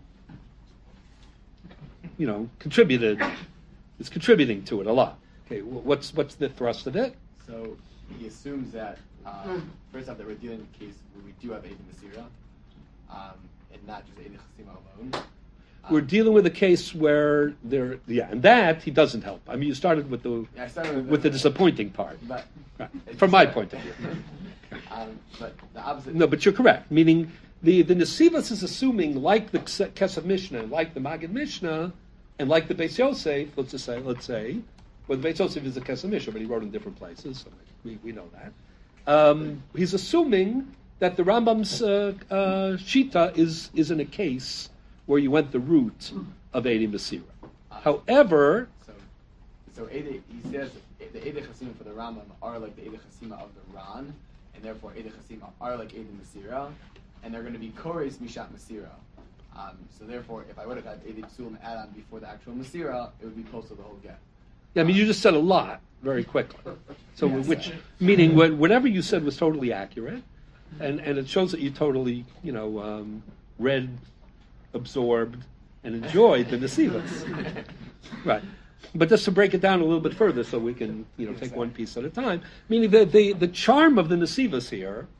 you know, contributed, is contributing to it a lot. Okay, what's what's the thrust of it? So he assumes that, um, first off, that we're dealing with a case where we do have Eidim Mesira, um, and not just Eidim Chasima alone. Um, We're dealing with a case where there, yeah, and that he doesn't help. I mean, you started with the yeah, I started with, with the disappointing part, But, right. From my point of view. um, but the opposite. No, but you're correct. Meaning the the Nesivos is assuming, like the Kesef Mishnah, like the Maggid Mishnah, and like the Beis Yosef. Let's just say, let's say, Well, the Beis Yosef is a Kesef Mishnah, but he wrote in different places, so we, we know that. Um, he's assuming that the Rambam's uh, uh, Shita is, is in a case where you went the route of Eidim Basira. However... So, so Eidei, he says the Eidei Chasima for the Rambam are like the Eidei Chasima of the Ran, and therefore Eidei Chasima are like Eidim Basira, and they're going to be Kores Mishat Masira. Um, so therefore, if I would have had Eidei Psulim add-on before the actual Masira, it would be close to the whole get. Yeah, I mean, you just said a lot very quickly. So, Yes. which meaning what, whatever you said was totally accurate, and, and it shows that you totally, you know, um, read, absorbed, and enjoyed the Nesivos. Right. But just to break it down a little bit further, so we can, you know, take one piece at a time. Meaning the the, the charm of the Nesivos here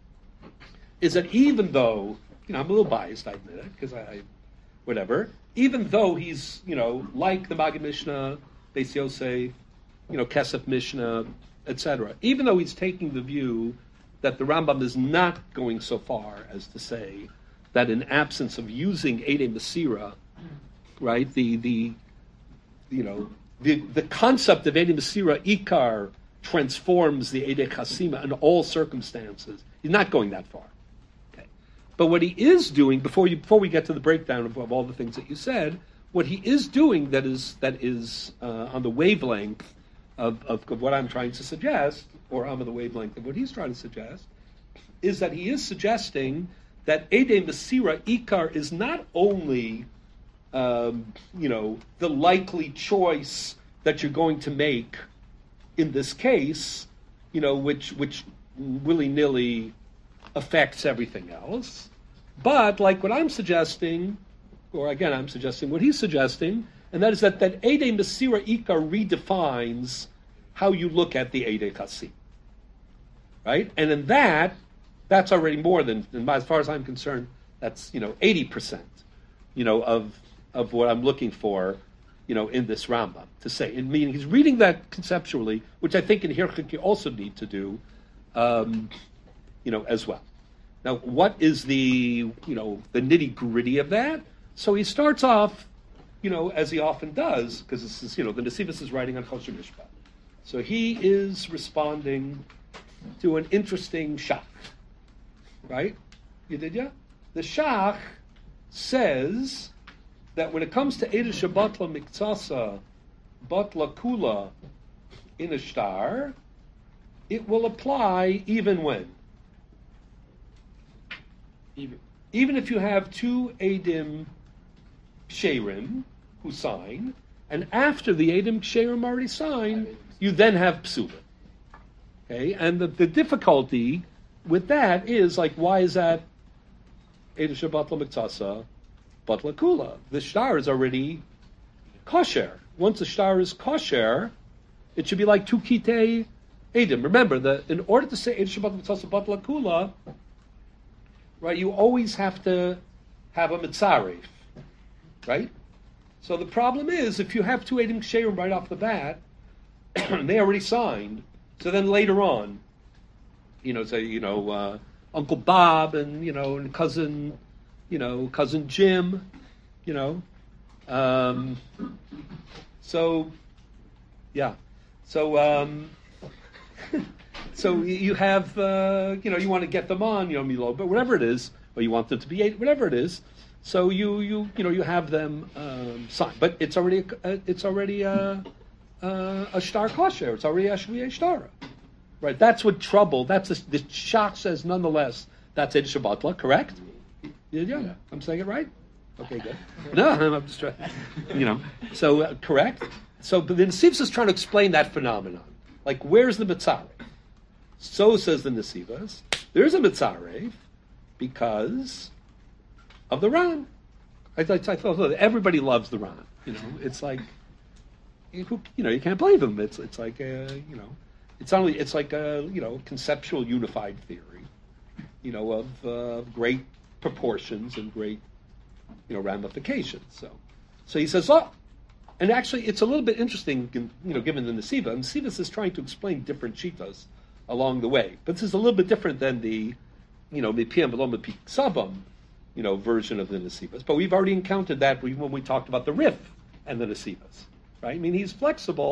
is that even though, you know, I'm a little biased, I admit it, because I, I, whatever. Even though he's, you know, like the Maggid Mishnah, Beis Yosef, you know, Kesef Mishnah, et cetera. Even though he's taking the view that the Rambam is not going so far as to say that in absence of using Eidei Masira, right, the the you know the the concept of Eidei Masira Ikar transforms the Eidei Chasima in all circumstances. He's not going that far. Okay. But what he is doing, before you before we get to the breakdown of, of all the things that you said, what he is doing that is that is uh, on the wavelength of, of, of what I'm trying to suggest, or I'm on the wavelength of what he's trying to suggest, is that he is suggesting that Eidei Masira Ikar is not only, um, you know, the likely choice that you're going to make in this case, you know, which which willy-nilly affects everything else, but like what I'm suggesting, or again, I'm suggesting what he's suggesting, and that is that, that Eidei Masira Ikar redefines how you look at the Eidei Chasim. Right? And in that, that's already more than, than, as far as I'm concerned, that's, you know, eighty percent, you know, of of what I'm looking for, you know, in this Rambam, to say. And meaning he's reading that conceptually, which I think in Hirchik you also need to do, um, you know, as well. Now, what is the, you know, the nitty-gritty of that? So he starts off, you know, as he often does, because this is, you know, the Nesivos is writing on Choshen Mishpat. So he is responding to an interesting shach, right? You did, yeah? The shach says that when it comes to Eidah Shabbatla Miktsasa, Batla Kula in a star, it will apply even when? Even, Even if you have two Eidim Sherim who sign, and after the Eidim Sherim already sign, you then have Psulim. Okay, and the, the difficulty with that is, like, why is that Eidah Shabbatla Miktsasa, Batla Kula? The star is already kosher. Once the star is kosher, it should be like two Kitei Eidim. Remember, that in order to say Eidah Shabbatla Miktsasa, Batla Kula, right, you always have to have a mitzaref, right? So the problem is, if you have two Eidim Ksherim right off the bat, they already signed, so then later on, you know, say, you know, uh, Uncle Bob and, you know, and cousin, you know, cousin Jim, you know, um, so, yeah, so, um, so you have, uh, you know, you want to get them on, you know, Milo, but whatever it is, or you want them to be eight, whatever it is. So you, you, you know, you have them um, sign, but it's already, a, it's already a, a, a shtar kosher. It's already a shviyei shtara, right? That's what trouble. That's a, the shach says nonetheless. That's Eidah Shabbatla, correct? Yeah, yeah, I'm saying it right. Okay, good. No, I'm just trying. You know, so uh, correct. So, but the Nesivos is trying to explain that phenomenon. Like, where's the mitzaref? So says the Nesivos, there's a mitzaref because of the Ran. I, I, I thought everybody loves the Ran. You know, it's like, you know, you can't blame them. It's it's like a, you know, it's only it's like a, you know, conceptual unified theory, you know, of uh, great proportions and great, you know, ramifications. So, so he says, oh. And actually, it's a little bit interesting, you know, given the Nesiva. And Nesivos is trying to explain different shitas along the way. But this is a little bit different than the, you know, Mipiyam V'lo Mipik Sabam, you know, version of the Nesivos. But we've already encountered that when we talked about the Rif and the Nesivos, right? I mean, he's flexible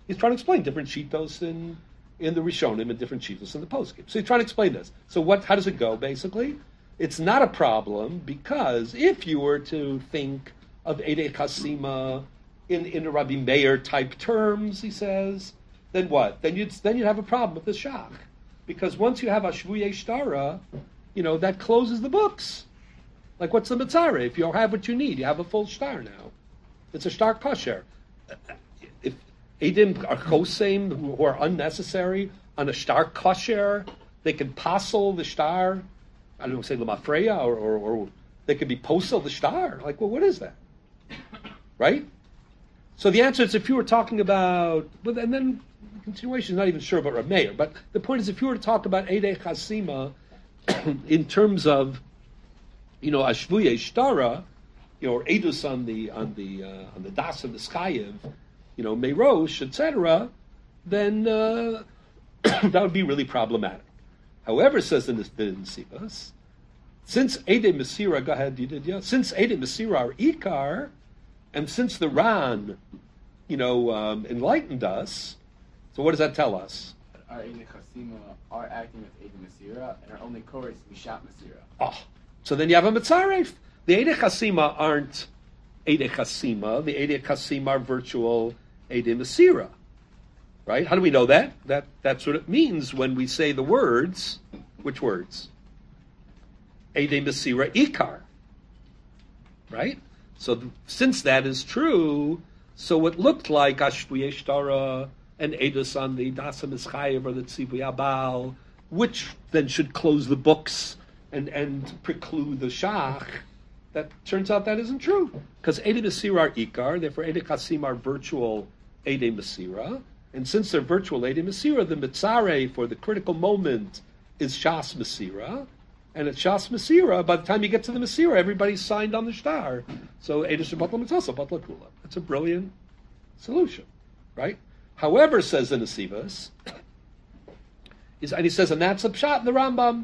He's trying to explain different shitos in in the Rishonim and different shitos in the poskim. So he's trying to explain this. So what? How does it go? Basically, it's not a problem because if you were to think of Eidei Chasima in in a Rabbi Meir type terms, he says, then what? Then you'd then you'd have a problem with the shach, because once you have a shvuyei shtara, you know that closes the books. Like what's the mitzare? If you have what you need, you have a full shtar now. It's a shtar kosher. If Edim are choseim who are unnecessary on a shtar kosher, they can passel the shtar. I don't know, say lemafreya, or, or or they could be posel the shtar. Like, well, what is that? Right? So the answer is, if you were talking about, but and then the continuation is not even sure about Rav Meir, but the point is, if you were to talk about Eidei Chasima in terms of, you know, Ashvuye Shtara, you know, or Edus on the on the uh, on the Das of the Skayev, you know, Meirosh, et cetera, then uh, that would be really problematic. However, says in the Nesivos, since Eidei Mesira, go ahead, you did, yeah. Since Eidei Mesira are Ikar, and since the Ran, you know, um, enlightened us, so what does that tell us? Our Eidei Chasima are acting as Eidei Mesira, and are only Koris Mishat Mesira. Oh, so then you have a Mitzaref. The Eidei Chasima aren't Eidei Chasima. The Eidei Chasima are virtual Eidei Mesira. Right? How do we know that? That that's what it means when we say the words. Which words? Eidei Mesira Ikar. Right? So th- since that is true, so it looked like Ashvuye Shtara and Edus on the Dasa Mischayev or the Tzivui Abal, which then should close the books and, and preclude the Shach. That turns out that isn't true. Because Eidei Mesira are Ikar, therefore Eidei Chasim are virtual Eidei Mesira. And since they're virtual Eidei Mesira, the Mitzare for the critical moment is Shas Mesira. And at Shas Mesira, by the time you get to the Mesira, everybody's signed on the shtar. So Eidei Shabbatla Mitzasa, Batla Kula. That's a brilliant solution, right? However, says the Nesivos, is, and he says, and that's a pshat in the Rambam,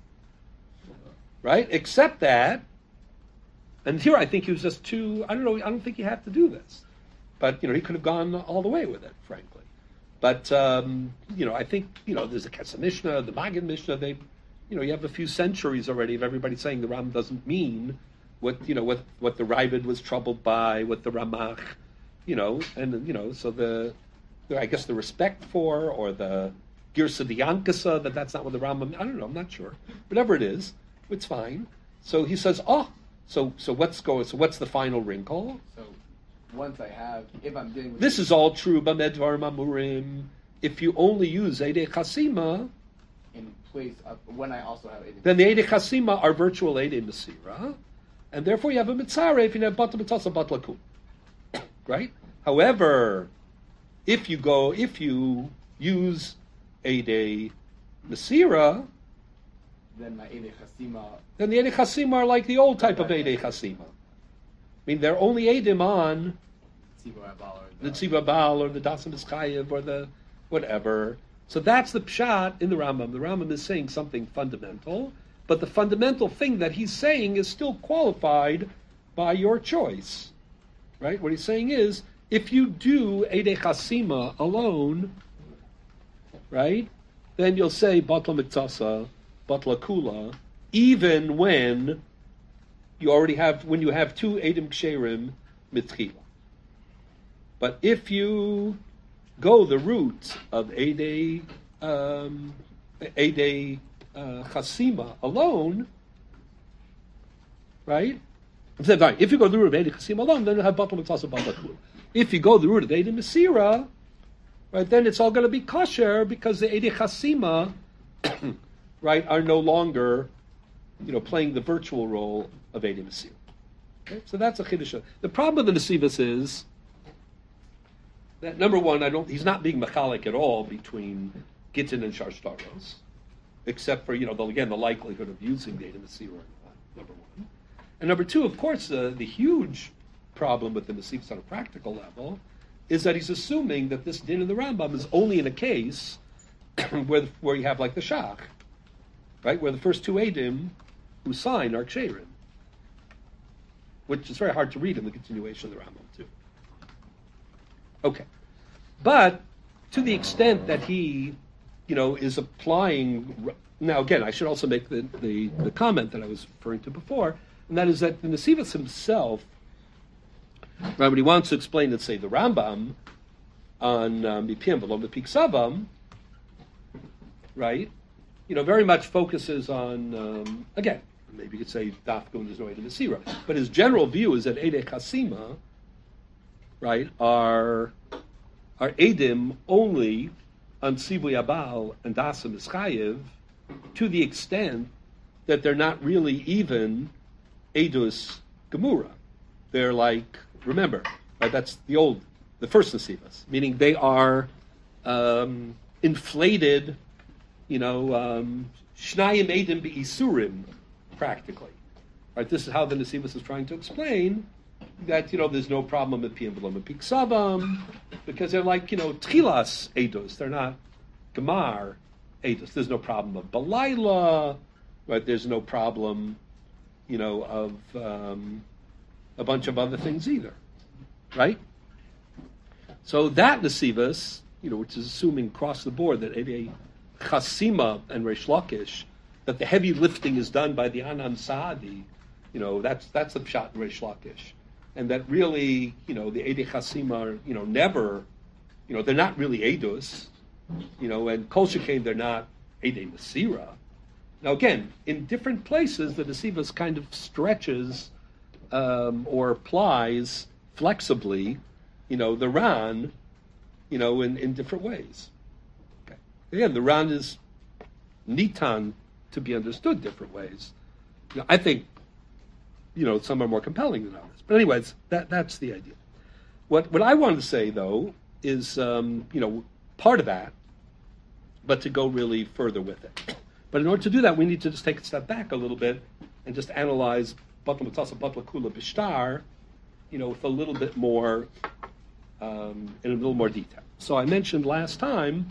right? Except that, and here I think he was just too, I don't know, I don't think you have to do this. But, you know, he could have gone all the way with it, frankly. But, um, you know, I think, you know, there's a Kesef Mishnah, the Maggid Mishnah, they, you know, you have a few centuries already of everybody saying the Rambam doesn't mean what, you know, what, what the Ravid was troubled by, what the Ramach, you know, and, you know, so the, the I guess the respect for, or the Girsa Diankasa, that that's not what the Rambam, I don't know, I'm not sure. Whatever it is, it's fine. So he says, oh, so so what's go, so what's the final wrinkle? So once I have, if I'm dealing with This is all true, Bamedvar Mamurim, if you only use Eidei Chasima, in place of when I also have Eidei then the Eidei Chasima are virtual Eidei Mesira, and therefore you have a Mitzare if you have Batla Mitzasa Batla Kum. Right? However, if you go, if you use Eidei Mesira, then my Eidei Chasima, then the Eidei Chasima are like the old type of Eidei Chasima. I mean, they're only Eidim on Tzibur Abal, or the Tzibur Baal or the Dasim Eschayev or the whatever. So that's the pshat in the Rambam. The Rambam is saying something fundamental, but the fundamental thing that he's saying is still qualified by your choice. Right? What he's saying is, if you do Eidei Chasima alone, right, then you'll say Batla Mitzasa, Batla Kula, even when you already have, when you have two Eidim Ksherim Mitchila. But if you go the route of Eidei um, Eidei uh, Chasima alone, right? If you go the route of Eidei Chasima alone, then you have Batla Mitzasa, Batla Kula. If you go the route of Eidei Mesira, right, then it's all going to be kosher because the Eidei Chasima, right, are no longer, you know, playing the virtual role of Eidei Mesira. Okay? So that's a chiddush. The problem with the Nesivos is that number one, I don't. He's not being mechalik at all between Gittin and Sharshtaros, except for, you know, the, again, the likelihood of using the Eidei Mesira. Number one, and number two, of course, uh, the huge problem with the Nesivos on a practical level is that he's assuming that this din in the Rambam is only in a case where the, where you have like the Shach, right, where the first two Eidim who sign are Ksherim, which is very hard to read in the continuation of the Rambam too. Okay, but to the extent that he, you know, is applying. Now, again, I should also make the, the, the comment that I was referring to before, and that is that the Nesivos himself, right, when he wants to explain, let's say, the Rambam on Mipim V'lo Mipik Savam, right, you know, very much focuses on, um, again, maybe you could say Dafka when there's no Eidei Mesira, but his general view is that Eidei Chasima, right, are are Eidim only on Sivui Abal and Dasim Ischayev to the extent that they're not really even Eidus Gemura. They're like, remember, right, that's the old, the first Nesivos, meaning they are um, inflated, you know, um, Shnayim Eidim Be'isurim, practically. Right, this is how the Nesivos is trying to explain that, you know, there's no problem with Piyam V'lo Mipik Savam, because they're like, you know, Tchilas Eidos, they're not Gemar Eidos. There's no problem of Balayla, right? There's no problem, you know, of um, a bunch of other things either, right? So that Nesivos, you know, which is assuming across the board that Eidei Chasima and Reish Lakish, that the heavy lifting is done by the Anan Saadi, you know, that's that's the pshat in Reish Lakish. And that really, you know, the Eidei Chasima are, you know, never, you know, they're not really Eidos, you know, and Kol Shekain, they're not Eidei Mesira. Now, again, in different places, the Nesivos kind of stretches um, or applies flexibly, you know, the Ran, you know, in, in different ways. Okay. Again, the Ran is Nitan to be understood different ways. You know, I think, you know, some are more compelling than others. But anyways, that that's the idea. What what I wanted to say, though, is, um, you know, part of that, but to go really further with it. But in order to do that, we need to just take a step back a little bit and just analyze Batla Matzasa, Batla Kula Bishtar, you know, with a little bit more, um, in a little more detail. So I mentioned last time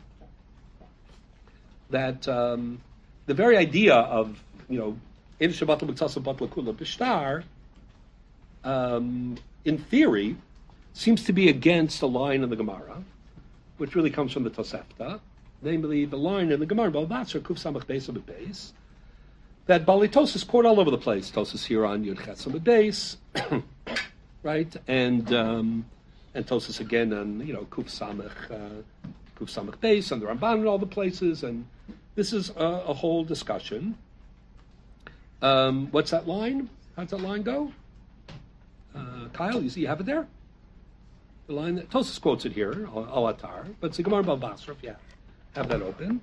that um, the very idea of, you know, in Shabbat Matzasa, Batla Kula Bishtar, um, in theory, seems to be against a line in the Gemara, which really comes from the Tosefta, namely the line in the Gemara, Bal Basra, Kuf Samach Beis Amid Beis, that Bali Tosas quote all over the place. Tosas here on Yud Chet Samid Beis, right? And um, and Tosas again on, you know, Kuf Samach, uh, Kuf Samach Beis, and the Ramban and all the places. And this is a, a whole discussion. Um, what's that line? How's that line go? Uh, Kyle, you see, you have it there? The line that Tosas quotes it here, Al Atar, but it's the Gemara Bal Basra, if you have, have that open.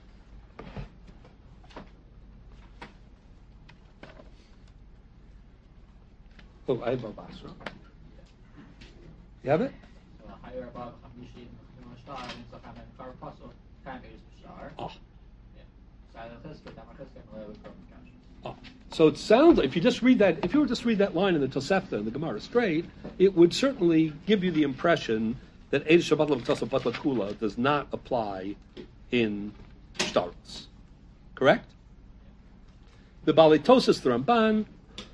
Oh, I have Bal Basra. You have it? Oh. Oh. So it sounds, if you just read that, if you were just read that line in the Tosefta and the Gemara straight, it would certainly give you the impression that Eid Shabbat Levatasa Batla Kula does not apply in Shtaros. Correct? The Bali Tosas, the Ramban,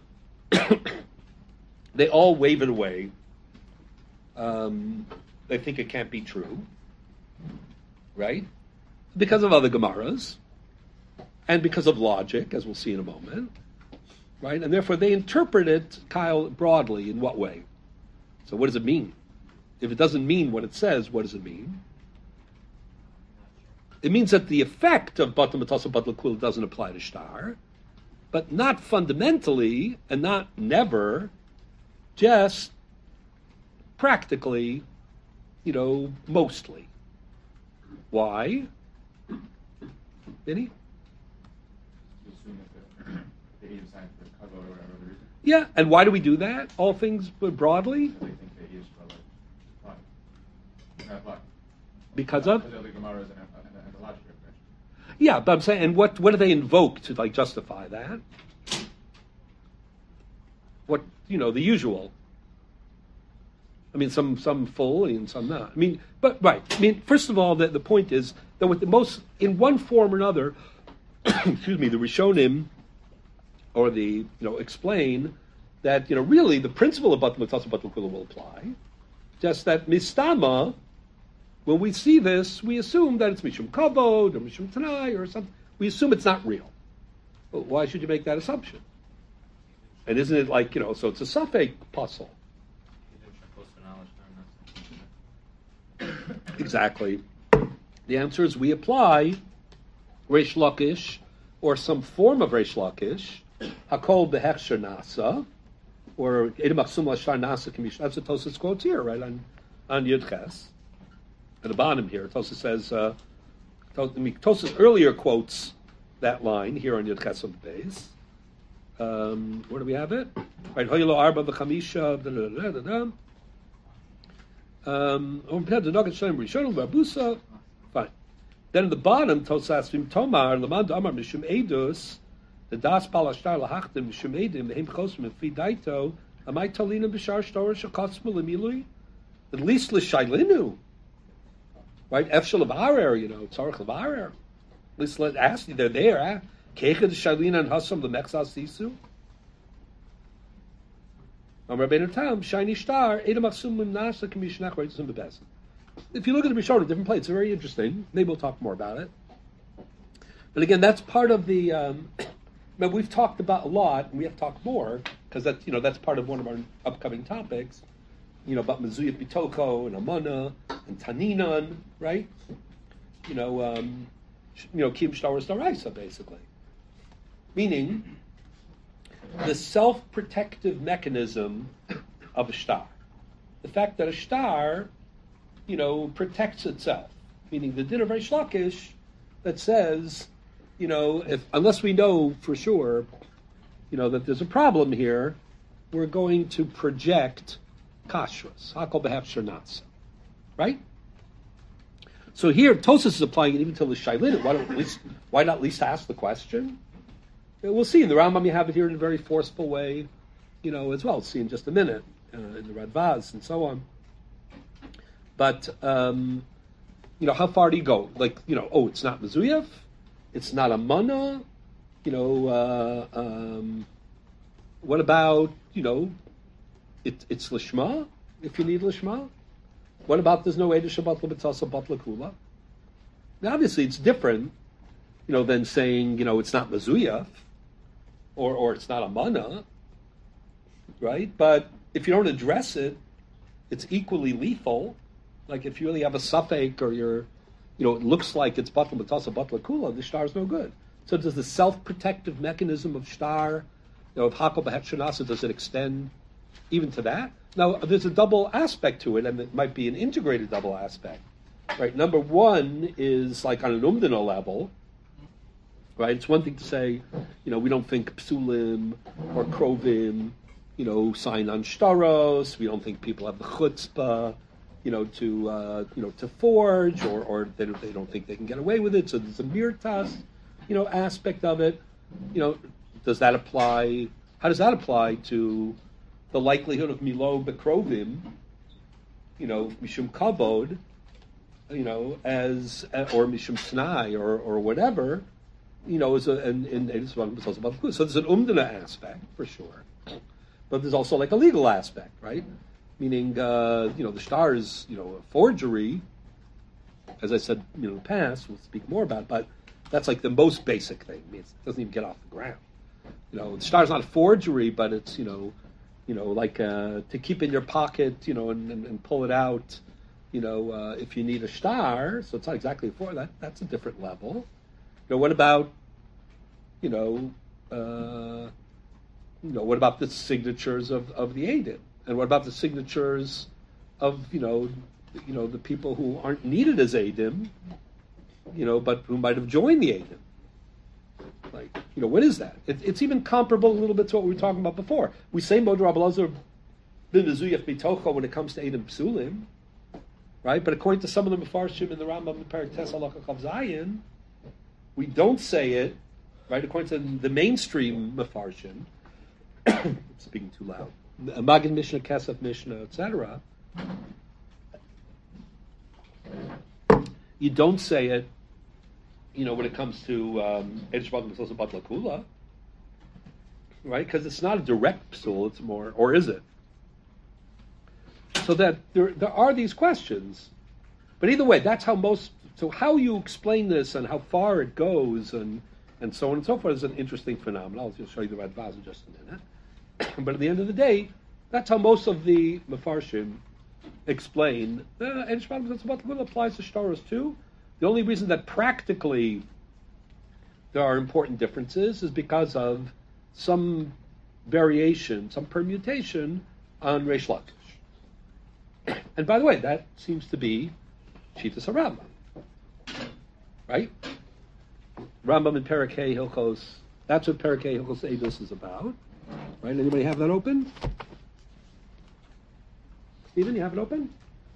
they all wave it away. Um, they think it can't be true. Right? Because of other Gemaras. And because of logic, as we'll see in a moment, right? And therefore they interpret it, Kyle, broadly. In what way? So what does it mean? If it doesn't mean what it says, what does it mean? It means that the effect of Bata Matasa Batla Kula doesn't apply to Shtar, but not fundamentally, and not never, just practically, you know, mostly. Why? Vinny? Yeah, and why do we do that? All things broadly? Because of? Yeah, but I'm saying, and what, what do they invoke to like justify that? What, you know, the usual. I mean, some some fully and some not. I mean, but right. I mean, first of all, the, the point is that with the most, in one form or another, excuse me, the Rishonim, or the, you know, explain that, you know, really the principle of Bat Matzasa Bat Kula will apply, just that Mistama, when we see this, we assume that it's Mishum Kavod or Mishum Tanai or something. We assume it's not real. Well, why should you make that assumption? And isn't it like, you know, so it's a Safek puzzle. Exactly. The answer is we apply Reish Lakish or some form of Reish Lakish, Hakol Behechsher Nasa, or Edom Aksum Lashar Nasa Kamish. That's what Tosas quotes here, right, on, on Yud Ches. At the bottom here, Tosas says, uh, Tosas earlier quotes that line here on Yud Ches on the base. Um, where do we have it? Right, Hoylo Arba V'chamisha, da da da da da. Um, fine. Then at the bottom, Tosas Tomar Lamad Amar Mishum Edus, the Das Palashtar Lahachtim Mishum Edim V'Hem Chosm Fidaito Amai Talina B'Shar Shtor Shakotzma Lemilui. At least L'Shailinu, right? Efshel of Arer, you know, Tzarech of Arer. At least let ask you, they're there. Keicha the Shailina and Hasam the Mexas Sisu. If you look at the Rishonim, different places, it's very interesting. Maybe we'll talk more about it. But again, that's part of the. Um, but we've talked about a lot, and we have to talk more because that's you know that's part of one of our upcoming topics. You know about Mezuyat Bitoko and Amana and Taninan, right? You know, um, you know Kim Shtar Staraisa, basically, meaning the self-protective mechanism of a star. The fact that a star, you know, protects itself. Meaning the din of Reish Lakish that says, you know, if unless we know for sure, you know, that there's a problem here, we're going to project kashrus. Hakol behefsher natsa. Right? So here, Tosas is applying it even to the Shailin. Why, don't at least, why not at least ask the question? We'll see in the Rambam. You have it here in a very forceful way, you know, as well. We'll see in just a minute uh, in the Radvaz and so on. But um, you know, how far do you go? Like, you know, oh, it's not Mezuyev, it's not a mana. You know, uh, um, what about you know, it, it's lishma if you need lishma. What about there's no Eidah Shabbat L'B'Tzasa Bat L'Kula? Now, obviously, it's different, you know, than saying you know it's not Mezuyev. Or, or it's not a mana, right? But if you don't address it, it's equally lethal. Like if you really have a suffix or you're, you know, it looks like it's batla batasa batla kula, the shtar is no good. So does the self-protective mechanism of shtar, you know, of hakol behefsher nasa, does it extend even to that? Now, there's a double aspect to it, and it might be an integrated double aspect, right? Number one is like on an umdana level. Right, it's one thing to say, you know, we don't think psulim or krovim, you know, sign on shtaros. We don't think people have the chutzpah, you know, to uh, you know to forge, or or they don't, they don't think they can get away with it. So there's a mirtas, you know, aspect of it. You know, does that apply? How does that apply to the likelihood of milo bekrovim? You know, mishum kavod, you know, as or mishum snai or or whatever. You know, is a, and, and it's also about the so there's an umdana aspect for sure, but there's also like a legal aspect, right? Meaning, uh, you know, the shtar is you know a forgery, as I said, you know, in the past. We'll speak more about, it, but that's like the most basic thing. I mean, it doesn't even get off the ground. You know, the shtar is not a forgery, but it's you know, you know, like uh, to keep in your pocket, you know, and, and, and pull it out, you know, uh, if you need a shtar. So it's not exactly a for that. That's a different level. You know, what about, you know, uh, you know, what about the signatures of, of the Eidim? And what about the signatures of, you know, you know, the people who aren't needed as Eidim, you know, but who might have joined the Eidim? Like, you know, what is that? It, it's even comparable a little bit to what we were talking about before. We say Mod Rabbi Elazar bin Mezuyef Bitocho when it comes to Eidim Psulim, right? But according to some of the Mefarshim in the Rambam in Perek Tes Halacha Chav Zayin, we don't say it, right, according to the mainstream Mefarshim, speaking too loud, Magid Mishnah, Kesef Mishnah, et cetera, you don't say it, you know, when it comes to um, Eidah Shabbat L'B'Tzasa Bat L'Kula, right, because it's not a direct psul, it's more, or is it? So that there, there are these questions. But either way, that's how most. So how you explain this and how far it goes and and so on and so forth is an interesting phenomenon. I'll just show you the Radvaz in just a minute. But at the end of the day, that's how most of the Mefarshim explain. Uh, and that's what applies to shtaros too. The only reason that practically there are important differences is because of some variation, some permutation on Reish Lakish. And by the way, that seems to be Shitas HaRambam, right? Rambam and Parakeh Hilchos, that's what Parakeh Hilchos Eidos is about, right? Anybody have that open? Stephen, you have it open?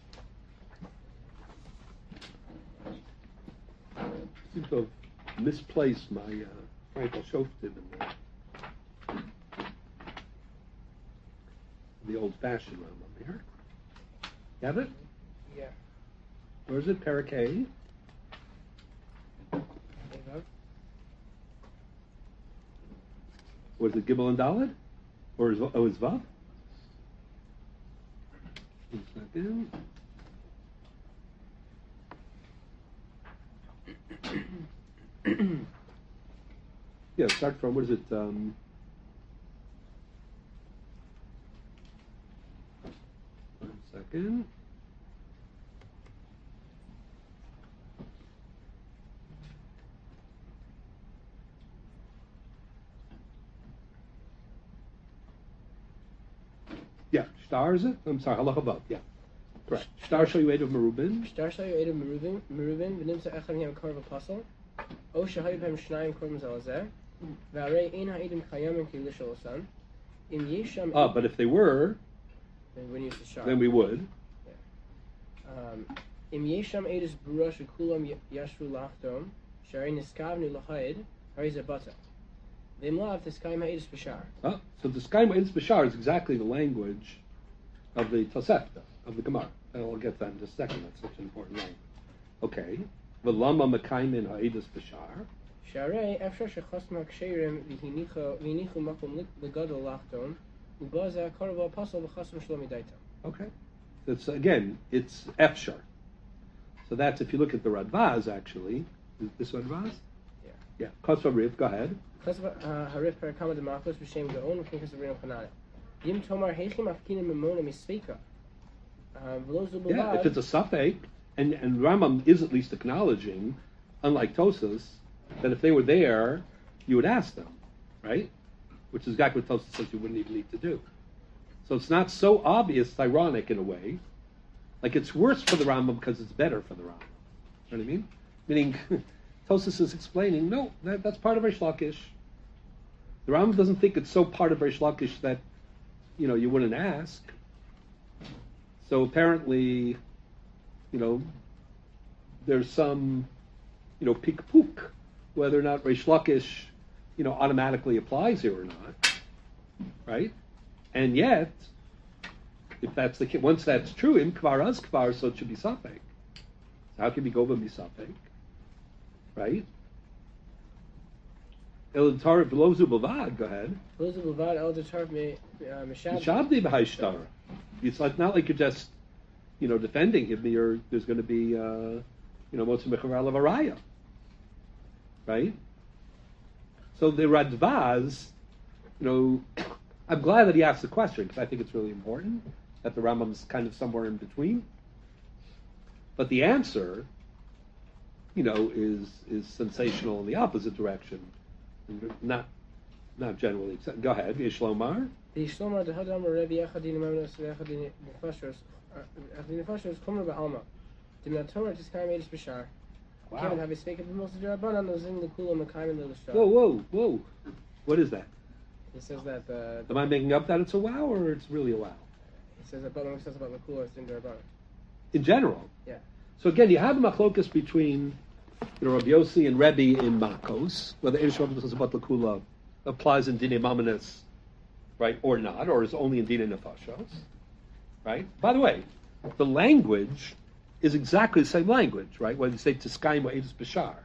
I seem to have misplaced my uh, Frankel Shoftim in there. The old-fashioned Rambam here. You have it? Yeah. Where is it? Parakeh? Was it Gimel and Daled? Or is oh, it's Vav? One second. Yeah, start from, what is it? Um, one second. Yeah, star is it? I'm sorry, halacha vav. Yeah, correct. Star shall you eat of merubin. Star shall you eat of merubin, merubin, v'nimsa echad miyam korv apostle, o shahayu b'hem shnayim korv zalazeh, v'arei ein ha'idim chayamin ki l'sholosan, im yesham... Ah, but if they were, then we use the shar. then we would. Um, im yesham edus brura shekulam yashru lachtom, sharei niskavnu l'haid, hari zabata. V'im lav tiskayim ha'edus b'shar. Ah, so the Sky Ma'idus Bashar is exactly the language of the Tosefta, of the Gemara. And I'll get that in just a second. That's such an important language. Okay. V'lama Mekaymin ha'edus Bashar. Sharei efshar shechosma ksherim v'hinichu v'hinichu makom l'gadol lachtom, u'baza korva apostle v'chosma shlomi daitam. Okay. It's again, it's Efshar. So that's if you look at the Radvaz actually. Is this Radvaz? Yeah. Yeah. Kosva Riv, go ahead. Kosva harif perakama demakos b'shem gaon v'kinkas avrino chanane. Yim tomar heichim afkinim memona misveika. V'lo zu Yeah, if it's a suffix, and and Rambam is at least acknowledging, unlike Tosas, that if they were there, you would ask them, right? Which is exactly what Tosas says you wouldn't even need to do. So it's not so obvious, it's ironic in a way. Like it's worse for the Rambam because it's better for the Rambam. You know what I mean? Meaning, Tosas is explaining, no, that, that's part of Reish Lakish. The Rambam doesn't think it's so part of Reish Lakish that, you know, you wouldn't ask. So apparently, you know, there's some, you know, pik-pook, whether or not Reish Lakish, you know, automatically applies here or not, right? And yet, if that's the case, once that's true, im kvar az kvar, so it should be safek. How can we go and be safek, right? El tar v'lozu b'vad. Go ahead. V'lozu b'vad el tar mishabdi. Mishabdi b'hayshtar. It's like, not like you're just, you know, defending him. You're, there's going to be, uh, you know, motzim mecharal of araya, right? So the Radvaz, you know, I'm glad that he asked the question because I think it's really important that the Rambam's kind of somewhere in between. But the answer, you know, is is sensational in the opposite direction, not not generally. Go ahead, Yishlomar. The Yishlomar the Hadam Rebbe Echadin Mamenos Echadin Nefashos Echadin Nefashos Komer BaAlma. The Natorah Tiskayim Eidos B'Shar. Kevin, have you spoken of the most of the Rabbanan? Those in the Kula Mekayim and the Lishtar. Whoa, whoa, whoa! What is that? He says that. Uh, Am I making up that it's a wow or it's really a wow? He says that when he says about the Kula, it's in the Rabbanan. In general. Yeah. So again, you have the machlokas between, you know, Rabbi Yossi and Rebbe in Makos, whether Eish Rabbi Sabat Lakula applies in Dinei Mamanis, right, or not, or is only in Dinei Nefashos, right? By the way, the language is exactly the same language, right? When you say Tiskayim Ha'edus B'Shar.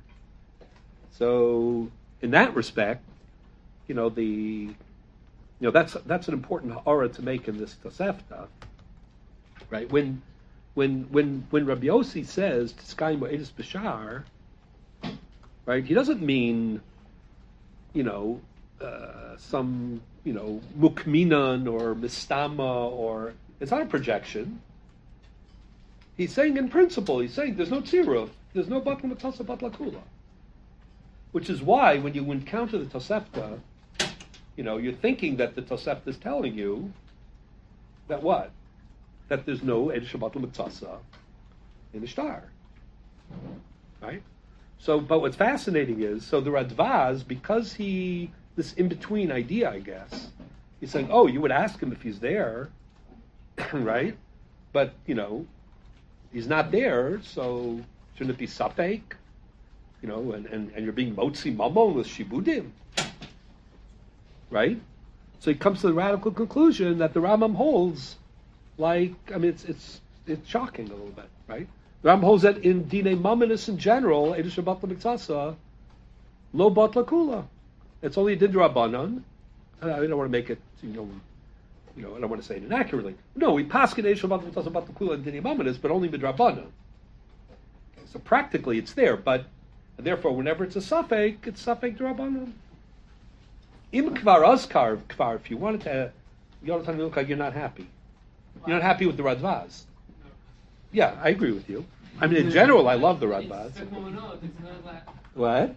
So in that respect, you know, the, you know, that's that's an important ha'ara to make in this Tosefta, right? When when when when Rabbi Yossi says Tiskayim Edus Bashar, right? He doesn't mean, you know, uh, some you know mukminan or mistama, or it's not a projection. He's saying in principle, he's saying there's no tziruf, there's no batla matasa batla kula. Which is why when you encounter the Tosefta, you know, you're thinking that the Tosefta is telling you that what? That there's no Edish batla matasa in the star. Right? So, but what's fascinating is, so the Radvaz, because he, this in-between idea, I guess, he's saying, oh, you would ask him if he's there, right? But, you know, he's not there, so shouldn't it be Safek? You know, and, and, and you're being Motzi Mamon with Shibudim. Right? So he comes to the radical conclusion that the Rambam holds, like, I mean, it's it's it's shocking a little bit, right? The Rambam holds that in Dine Mamonis in general, Edish Batla Mitzasa, Lo Batla Kula. It's only a Din Rabbanan. I don't want to make it, you know, you know, I don't want to say it inaccurately. No, we paskin Edish Batla Mitzasa Batla Kula in Dine Mamonis, but only Midrabanan. Okay, so practically it's there, but and therefore, whenever it's a suffix, it's suffix Rabbanan. Im kvar azkar kvar. If you wanted to, Yonatan Milka, you're not happy. You're not happy with the Radvaz. Yeah, I agree with you. I mean, in general, I love the Radvaz. What?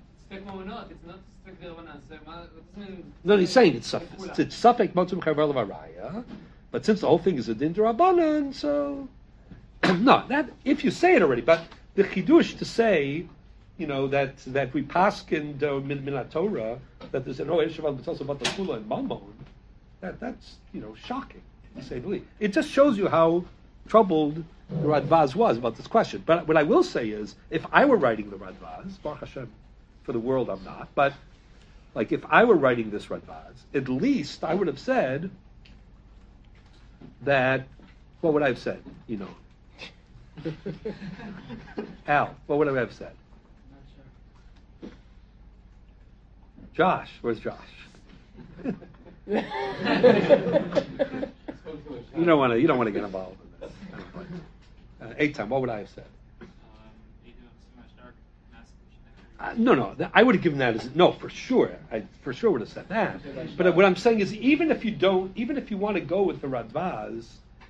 No, he's saying it's suffix. It's suffix motzim charvel varaya. But since the whole thing is a din Rabbanan, so no. That if you say it already, but the chidush to say, you know, that that we paskin uh, min min Torah that there's no Eshav B'Tzos about the Kula and Mammon, that that's you know shocking to say the least. It just shows you how troubled the Radvaz was about this question. But what I will say is, if I were writing the Radvaz, Baruch Hashem, for the world I'm not, but like if I were writing this Radvaz, at least I would have said that. What would I have said? You know, Al, what would I have said? Josh, where's Josh? you don't want to. You don't want to get involved in this. Uh, eight time. What would I have said? Uh, no, no. th- I would have given that as no for sure. I for sure would have said that. But what I'm saying is, even if you don't, even if you want to go with the Radvaz,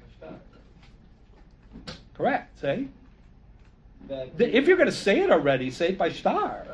correct. Say That The- if you're going to say it already, say it by star.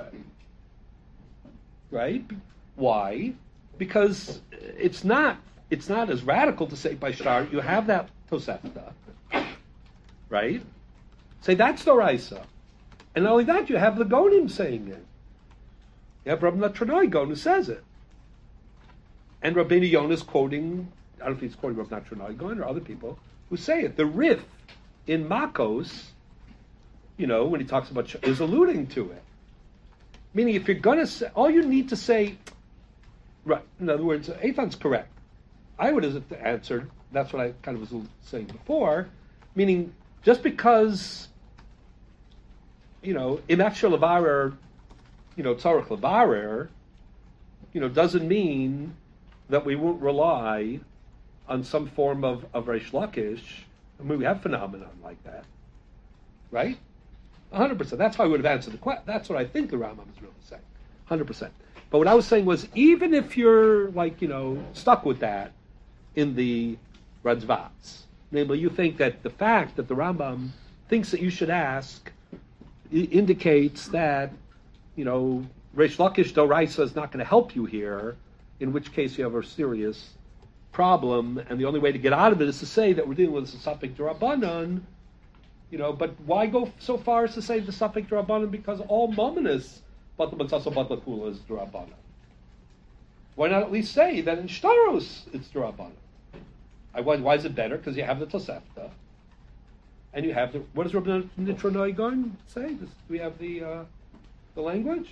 Right? Why? Because it's not it's not as radical to say by shtar. You have that Tosefta, right? Say that's the Raisa. And not only that, you have the Gonim saying it. You have Rabbi Natranoi Gon who says it. And Rabbeinu Yonah is quoting, I don't think he's quoting Rabbi Natranoi Gon or other people who say it. The Rif in Makos, you know, when he talks about sh- is alluding to it. Meaning, if you're going to say, all you need to say, right, in other words, Eitan's correct. I would have answered, that's what I kind of was saying before, meaning, just because, you know, in actual levarer, you know, tzarech levarer, you know, doesn't mean that we won't rely on some form of, of Reish Lakish. I mean, we have phenomenon like that, right? one hundred percent. That's how I would have answered the question. That's what I think the Rambam is really saying. one hundred percent. But what I was saying was, even if you're, like, you know, stuck with that in the Radvaz, namely, you think that the fact that the Rambam thinks that you should ask I- indicates that, you know, Reish Lakish Doraisa is not going to help you here, in which case you have a serious problem, and the only way to get out of it is to say that we're dealing with a Safek D'Rabbanan. You know, but why go so far as to say the Safek D'Rabbanan? Because all Mominus, but the Matzaso Batlakula is D'Rabbanan. Why not at least say that in Shtaros it's D'Rabbanan? I, why, why is it better? Because you have the Tosefta, and you have the, what does Rabbi Nitronoi Gon say? Does, do we have the uh, the language?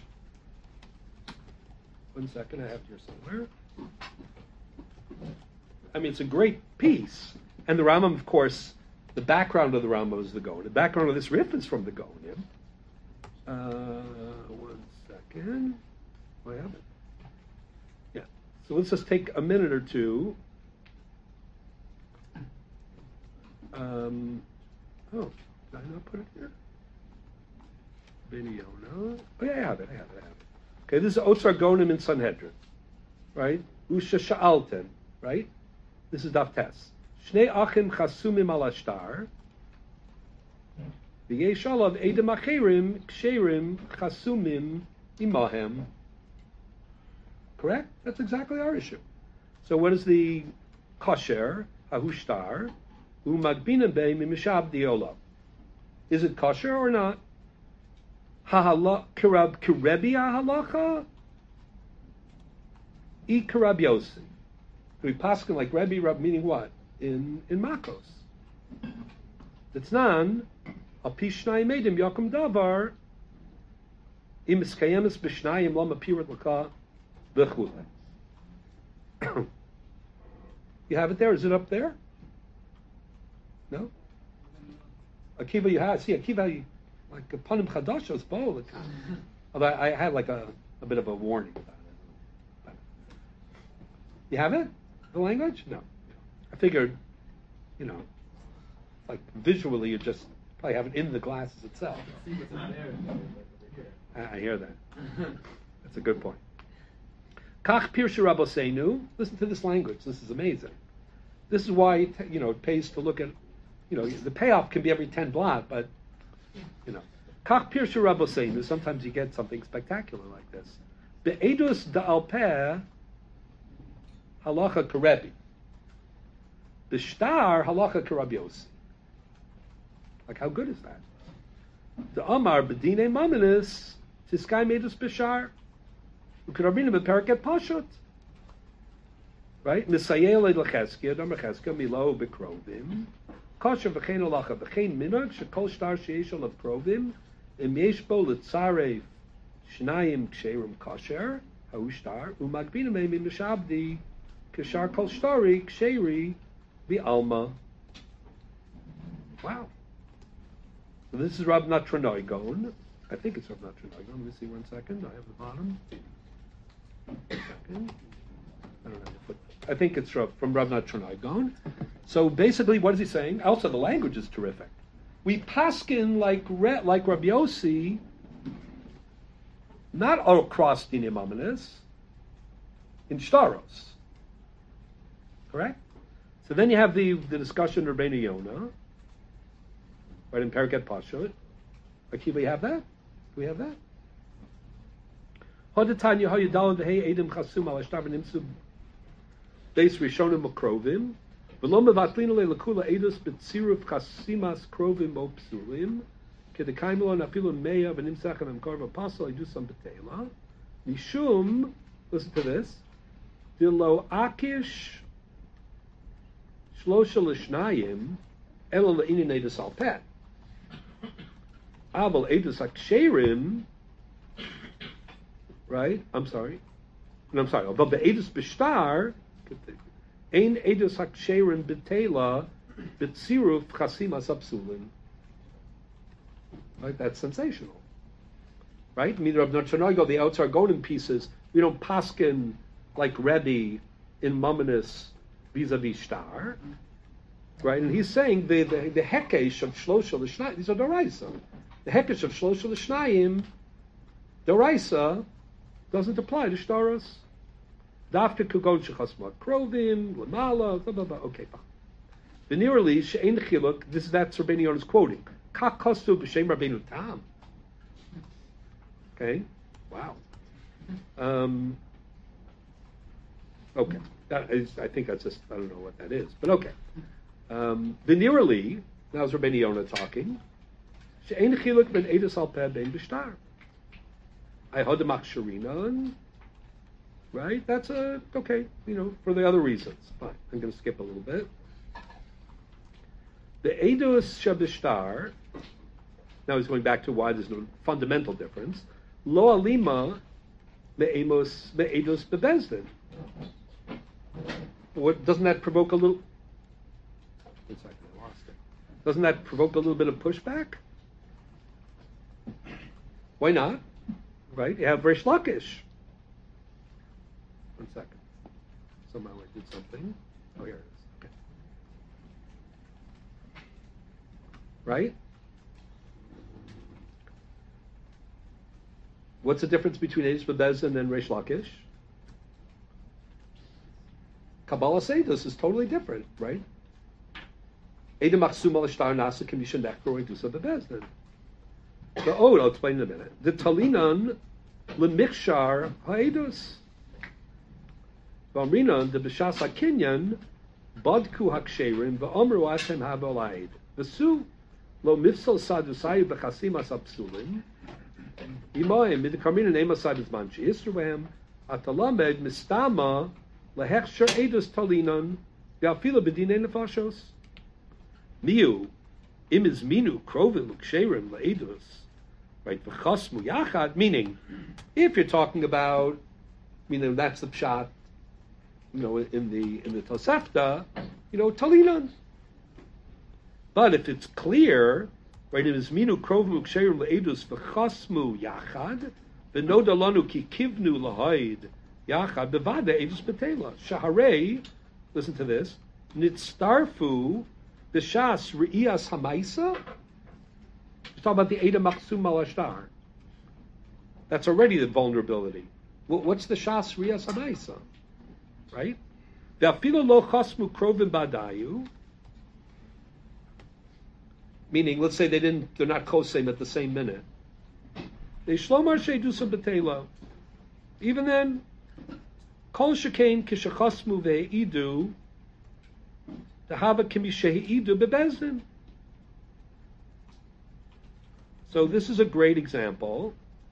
One second, I have it here somewhere. I mean, it's a great piece, and the Rambam, of course. The background of the Rambam is the Gaon. The background of this riff is from the Gaonim. Uh, one second. Oh, I have it. Yeah. So let's just take a minute or two. Um, Oh, did I not put it here? Video, no? Oh, yeah, I have it, I have it, I have it. Okay, this is Otsar Gonim in Sanhedrin, right? Usha Sha'alten, right? This is Daf Tes. Shnei Achim Chasumim al Ashtar. V'yesh alav Edem Acherim Ksherim Chasumim Imahem. Correct? That's exactly our issue. So what is the kosher, hahushtar, umagbinem be mimishab diola? Is it kosher or not? Hahala kirab kirebi ahalacha? I kirab yosi. We paskin like Rebbe Rab, meaning what? In in Makos. It's nan al pishnai medim yakum davar im iskayemis b'shnayim lama pirat laka. You have it there? Is it up there? No? Akiva, you have. See, Akiva, you, like a panim chadashos bowl. Although I had like a, a bit of a warning about it. You have it? The language? No. I figured, you know, like visually, you just probably have it in the glasses itself. I, I hear that. That's a good point. Kach Pirsha Rabboseinu. Listen to this language. This is amazing. This is why, you know, it pays to look at, you know, the payoff can be every ten blot, but, you know. Kach Pirsha Rabboseinu. Sometimes you get something spectacular like this. Be'edus da'al peh halacha karebi. B'shtar halacha karabiosi. Like, how good is that? The Amar b'dinei maminis tiskai medus b'shar. Ukarabina b'peraket pashut. Right? Misayel l'cheskia, dam l'cheskia, milo b'krovim. Kosher v'chein olacha v'chein minag, shekol shtar sheyesh olav krovim, im yesh bo l'tzarev shnayim ksherim kosher, ha'u shtar, u'magbina me'im mishabdi, kshar kol shtari ksheri v'alma. Wow. So this is Rav Natranoi Gon. I think it's Rav Natranoi Gon. Let me see one second. I have the bottom. Second. I don't have the foot. I think it's Rav, from Rav Natranoi Gon. So basically, what is he saying? Also, the language is terrific. We paskin like Re, like Rabbi Yossi, not across Dinim Amanis, in Shtaros. Correct? So then you have the, the discussion of Rabbeinu Yonah, right, in Periket Pashut. Akiva, you have that? Do we have that? Hodatanya Hayadal V'Hei Edim Chasum Al Ashtar V'Nimsu Beis Rishonim Ukrovim V'Lo Mevatlin Le Lekula Edus B'Tziruf Chasimas Krovim O Psulim Kedekaimelo Nafilu Meya V'Nimsach and Amkor V'Apostle Idus Am B'Teila Mishum, listen to this, V'Lo Akish Shlosha L'Shnayim Elo L'Inin Edus Al Pet Aval Edus Aksherim. Right? I'm sorry. No, I'm sorry. But the Edus Bishtar, Ein Edus Haksherim B'Tela B'Tziruf Chasimas Absulin. Right? That's sensational. Right? I mean, Rav Natranoi, the Otzar Gonim pieces, we don't paskin like Rebbe in Mamonis vis-a-vis Shtar. Right? And he's saying the, the, the Hekesh of Shlosha L'Shnayim, these are Doraisa. The Hekesh of Shlosha L'Shnayim, Doraisa, doesn't apply to Shtaros. Dafka kugon shechasma krovim lemala blah blah blah. Okay, fine. Venerally she'ein chiluk. This is that Rabbeinu Yonah is quoting. Kak kostu b'shem Rabbeinu Tam. Okay, wow. Um, okay, that is. I think that's just. I don't know what that is, but okay. Um, Venerally, now is Rabbeinu Yonah talking. She'ein chiluk ben edus al peh ben b'shtar. I had the Maksharinan, right? That's a, okay, you know, for the other reasons. Fine, I'm going to skip a little bit. The Edus Shabishtar, now he's going back to why there's no fundamental difference. Lo alima me'emos me'edus bebezdin. What, doesn't that provoke a little, one second, I lost it. Doesn't that provoke a little bit of pushback? Why not? Right? You have Rish Lakish. One second. Somehow I did something. Oh, here it is. right? What's the difference between Eidos Bebezin and Reish Lakish? Kabbalah Eidos is totally different, right? Eidim Machsum al Shtar Nasa Kamisha Nechro Eidusa Bebezin. The oh, I'll explain in a minute. The Talinan Lemikshar Haedus. Vamrinan the B'Shas HaKinyan Badku HaKsherim V'Omru Asem Havolaid. V'Su Lo Mifsal Sadusayu B'Chasim Asapsulin. Imoim Midkarmina Nema Sabis Manchi Yisruam Atalamed Mistama Lehechsher Eidos Talinan V'Afila B'Dinei Nefashos. Miu Imiz Minu Krovim Uksherim Le'Eidos. Right, v'chasmu yachad, meaning, if you're talking about, you know, that's the pshat, you know, in the in the Tosefta, you know, talinan. But if it's clear, right, it is minu krovim uksherim le'edus v'chasmu yachad, v'noda lanu ki kivnu lahaid yachad bevada edus betela shaharei. Listen to this. Nitztarfu b'shas re'iyas hamaisa. He's talking about the Eda Machsum al Ashtar. That's already the vulnerability. What's the Shas Riyas Hamaisa? Right? Ve'afilo lo chasmu krovim badayu. Meaning, let's say they didn't, they're not kosem at the same minute. They shlomar she'edusam b'teila. Even then, kol shekain kishachasmu ve'idu dehava kimi she'idu bebezdin. So this is a great example.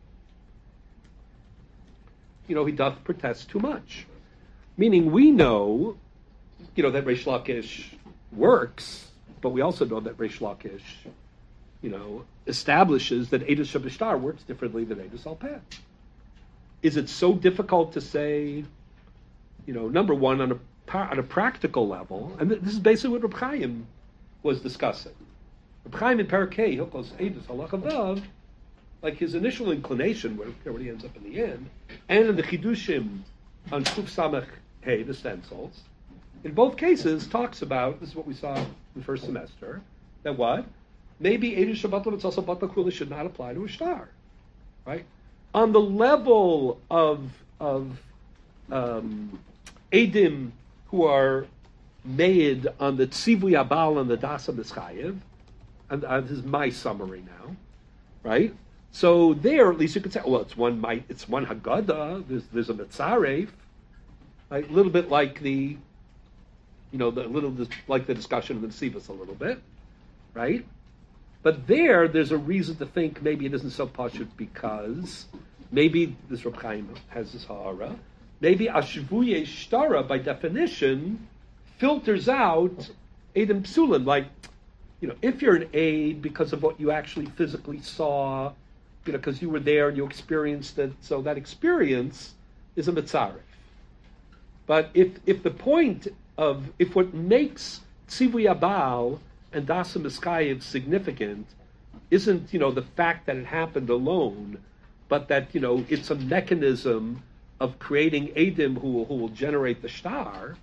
You know, he doth protest too much. Meaning we know, you know, that Reish Lakish works, but we also know that Reish Lakish, you know, establishes that Eidos Shabashtar works differently than Eidos Alpeh. Is it so difficult to say, you know, number one, on a on a practical level, and this is basically what Reb Chaim was discussing. Reb Chaim in Parakeh, Hilchos Eidos Halacha Vav, like his initial inclination, where, where he ends up in the end, and in the Chidushim on Kuf Samech Hey, the stencils, in both cases talks about, this is what we saw in the first semester, that what? Maybe Eidos Shabbat L'Mitzvah Batla Kula should not apply to a star, right? On the level of of um, Eidim who are made on the Tzivui Abal and the Dasa Mischayev, and uh, this is my summary now, right? So there, at least you could say, well, it's one might, it's one Haggadah. There's there's a Mitzaref, right? A little bit like the, you know, the little like the discussion of the Sivas a little bit, right? But there, there's a reason to think maybe it isn't so pashut because maybe this Reb Chaim has this ha'ara. Maybe Ashvuye Shtara, by definition, filters out Eidim Psulim. Like, you know, if you're an aid because of what you actually physically saw, you know, because you were there and you experienced it, so that experience is a mitzaref. But if if the point of, if what makes Tzivui Abal and Dasa Miskayev significant isn't, you know, the fact that it happened alone, but that, you know, it's a mechanism of creating Eidim who will, who will generate the star,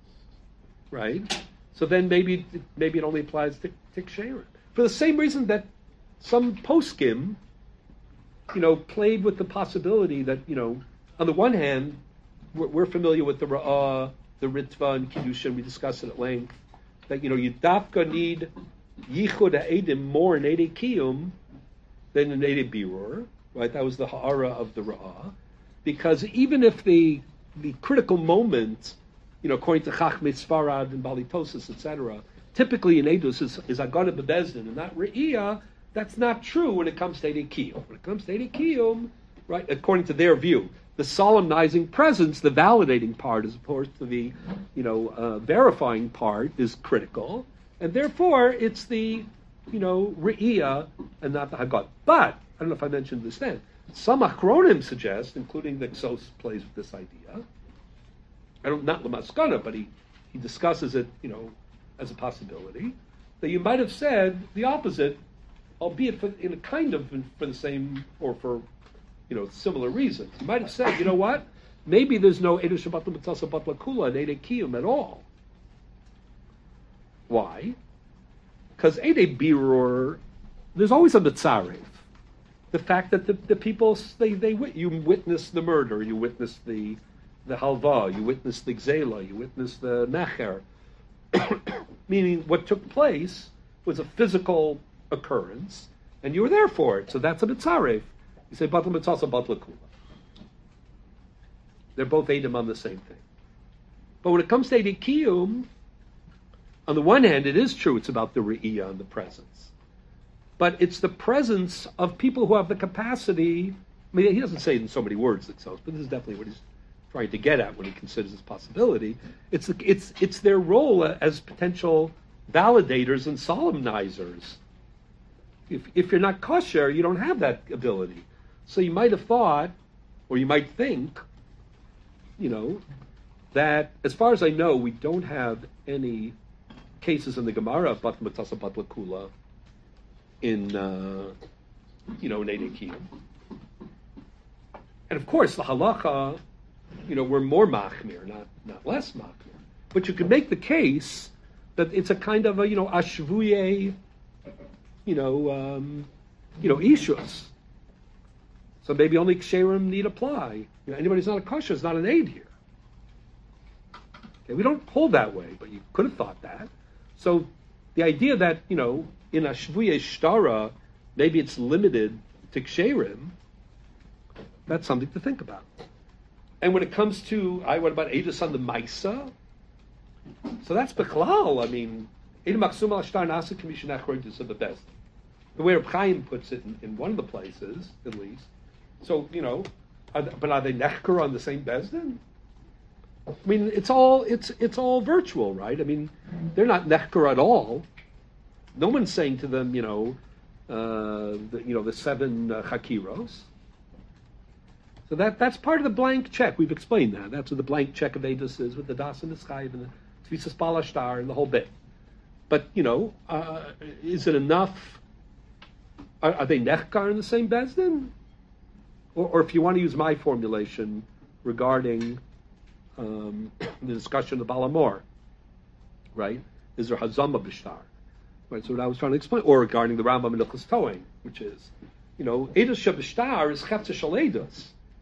right? So then maybe maybe it only applies to Tiksherim. For the same reason that some poskim, you know, played with the possibility that, you know, on the one hand, we're, we're familiar with the Ra'ah, the Ritva, and Kiddushin, we discussed it at length, that, you know, you dafka need Yichud Eidim more in Eidei Kiyum than in Eidei Birur, right? That was the Ha'ara of the Ra'ah. Because even if the the critical moment, you know, according to Chachmei Sfarad and Balitosis, et cetera, typically in Eidos is, is Agada Bebezdin and not Re'iyah, that's not true when it comes to Eidei Kiyum. When it comes to Eidei Kiyum, right, according to their view, the solemnizing presence, the validating part, as opposed to the, you know, uh, verifying part, is critical, and therefore it's the, you know, Re'iyah and not the Haggadah. But, I don't know if I mentioned this then, some Achronim suggest, including the Xos plays with this idea, I don't, not Lamaskana, but he, he discusses it, you know, as a possibility, that you might have said the opposite, albeit for, in a kind of for the same, or for, you know, similar reasons. You might have said, you know what, maybe there's no Eidos Shabbat L'Mitzvah Batla Kula and Eidei Kiyum at all. Why? Because Eidei Birur, there's always a Mitzarev. The fact that the, the people, they, they you witness the murder, you witness the the halva, you witness the gzela, you witness the necher. Meaning what took place was a physical occurrence, and you were there for it. So that's a Mitzarev. You say, Batla Mitzasa, Batla Kula. They're both Edom on the same thing. But when it comes to Eidei Kiyum, on the one hand, it is true it's about the Re'iyah and the presence. But it's the presence of people who have the capacity. I mean, he doesn't say it in so many words themselves, but this is definitely what he's trying to get at when he considers this possibility. It's the, it's it's their role as potential validators and solemnizers. If if you're not kosher, you don't have that ability. So you might have thought, or you might think, you know, that as far as I know, we don't have any cases in the Gemara of Bat Matzasa Bat Lakula in, uh, you know, in Eidei Kiyum. And of course, the halacha, you know, we're more machmir, not not less machmir. But you could make the case that it's a kind of a, you know, ashvuye, you know, um, you know, ishus. So maybe only ksherim need apply. You know, anybody who's not a kosher is not an aid here. Okay, we don't hold that way, but you could have thought that. So the idea that, you know, in ashvuye shtara, maybe it's limited to ksherim, that's something to think about. And when it comes to, I what about Eidus on the Maisa? So that's Bechlal. I mean, Eidus Maksum al Shtar Nasa Commission Achroidus of the best. The way Reb Chaim puts it in, in one of the places, at least. So, you know, are they, but are they Nechker on the same Bezdin? I mean, it's all it's it's all virtual, right? I mean, they're not Nechker at all. No one's saying to them, you know, uh, the, you know, the seven uh, Chakiros. So that that's part of the blank check. We've explained that. That's what the blank check of Eidus is, with the Das and the Schayv and the Tfisas Balashtar and the whole bit. But, you know, uh, is it enough? Are, are they Nechkar in the same Bezdin? Or, or if you want to use my formulation regarding um, the discussion of Balamor, right? Is there Hazama Bishtar? Right, so what I was trying to explain. Or regarding the Rambam in Ilchus Toing, which is, you know, Eidus Shabishtar is Chetza Shal Eidus.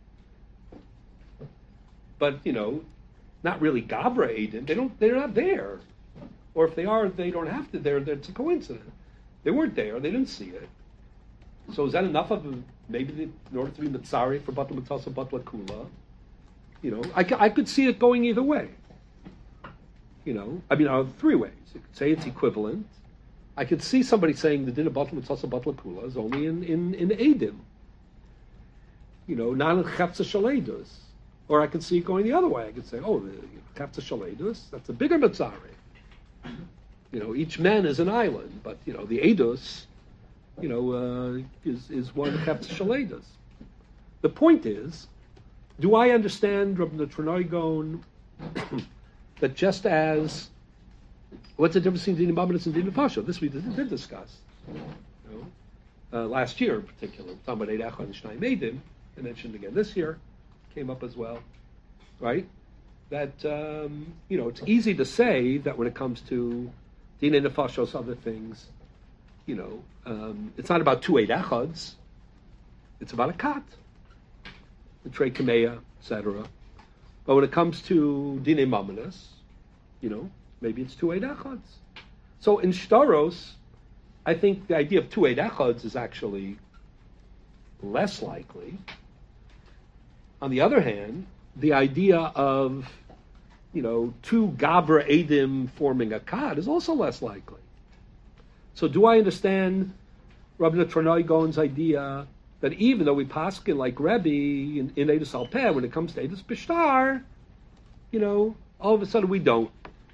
But, you know, not really Gabra Eidin. They don't. They're not there. Or if they are, they don't have to. They're. It's a coincidence. They weren't there. They didn't see it. So is that enough of a, maybe the, in order to be Mitzari for Batla Mitzasa Batla Kula? You know, I, I could see it going either way. You know, I mean, uh, three ways. You could say it's equivalent. I could see somebody saying the din of Batla Mitzasa Batla Kula is only in in in Eidim. You know, not in Chetza Shaledus. Or I could see it going the other way. I could say, oh, the Chetza Shaledus, that's a bigger Mitzari. You know, each man is an island, but, you know, the Eidus, you know, uh, is, is one Chetza Shaledus. The point is, do I understand Rabbi Trinoigon that just as, what's the difference between Din Mamadus and Din Fasha? This we did, did discuss. You know, uh, last year in particular, talking about Eid Echad and Shnai Meidim, I mentioned again this year, came up as well, right? That, um, you know, it's easy to say that when it comes to Dinei Nefashos, other things, you know, um, it's not about two Eid Echads, it's about a kat, the Trei Kameya, et cetera. But when it comes to Dinei Mamonos, you know, maybe it's two Eid Echads. So in Shtaros, I think the idea of two Eid Echads is actually less likely. On the other hand, the idea of, you know, two Gabra Edim forming a Kad is also less likely. So do I understand Rabbi Trinoigon's idea that even though we paskin like Rebbe in, in Eidus Alpeh, when it comes to Eidus Bishtar, you know, all of a sudden we don't.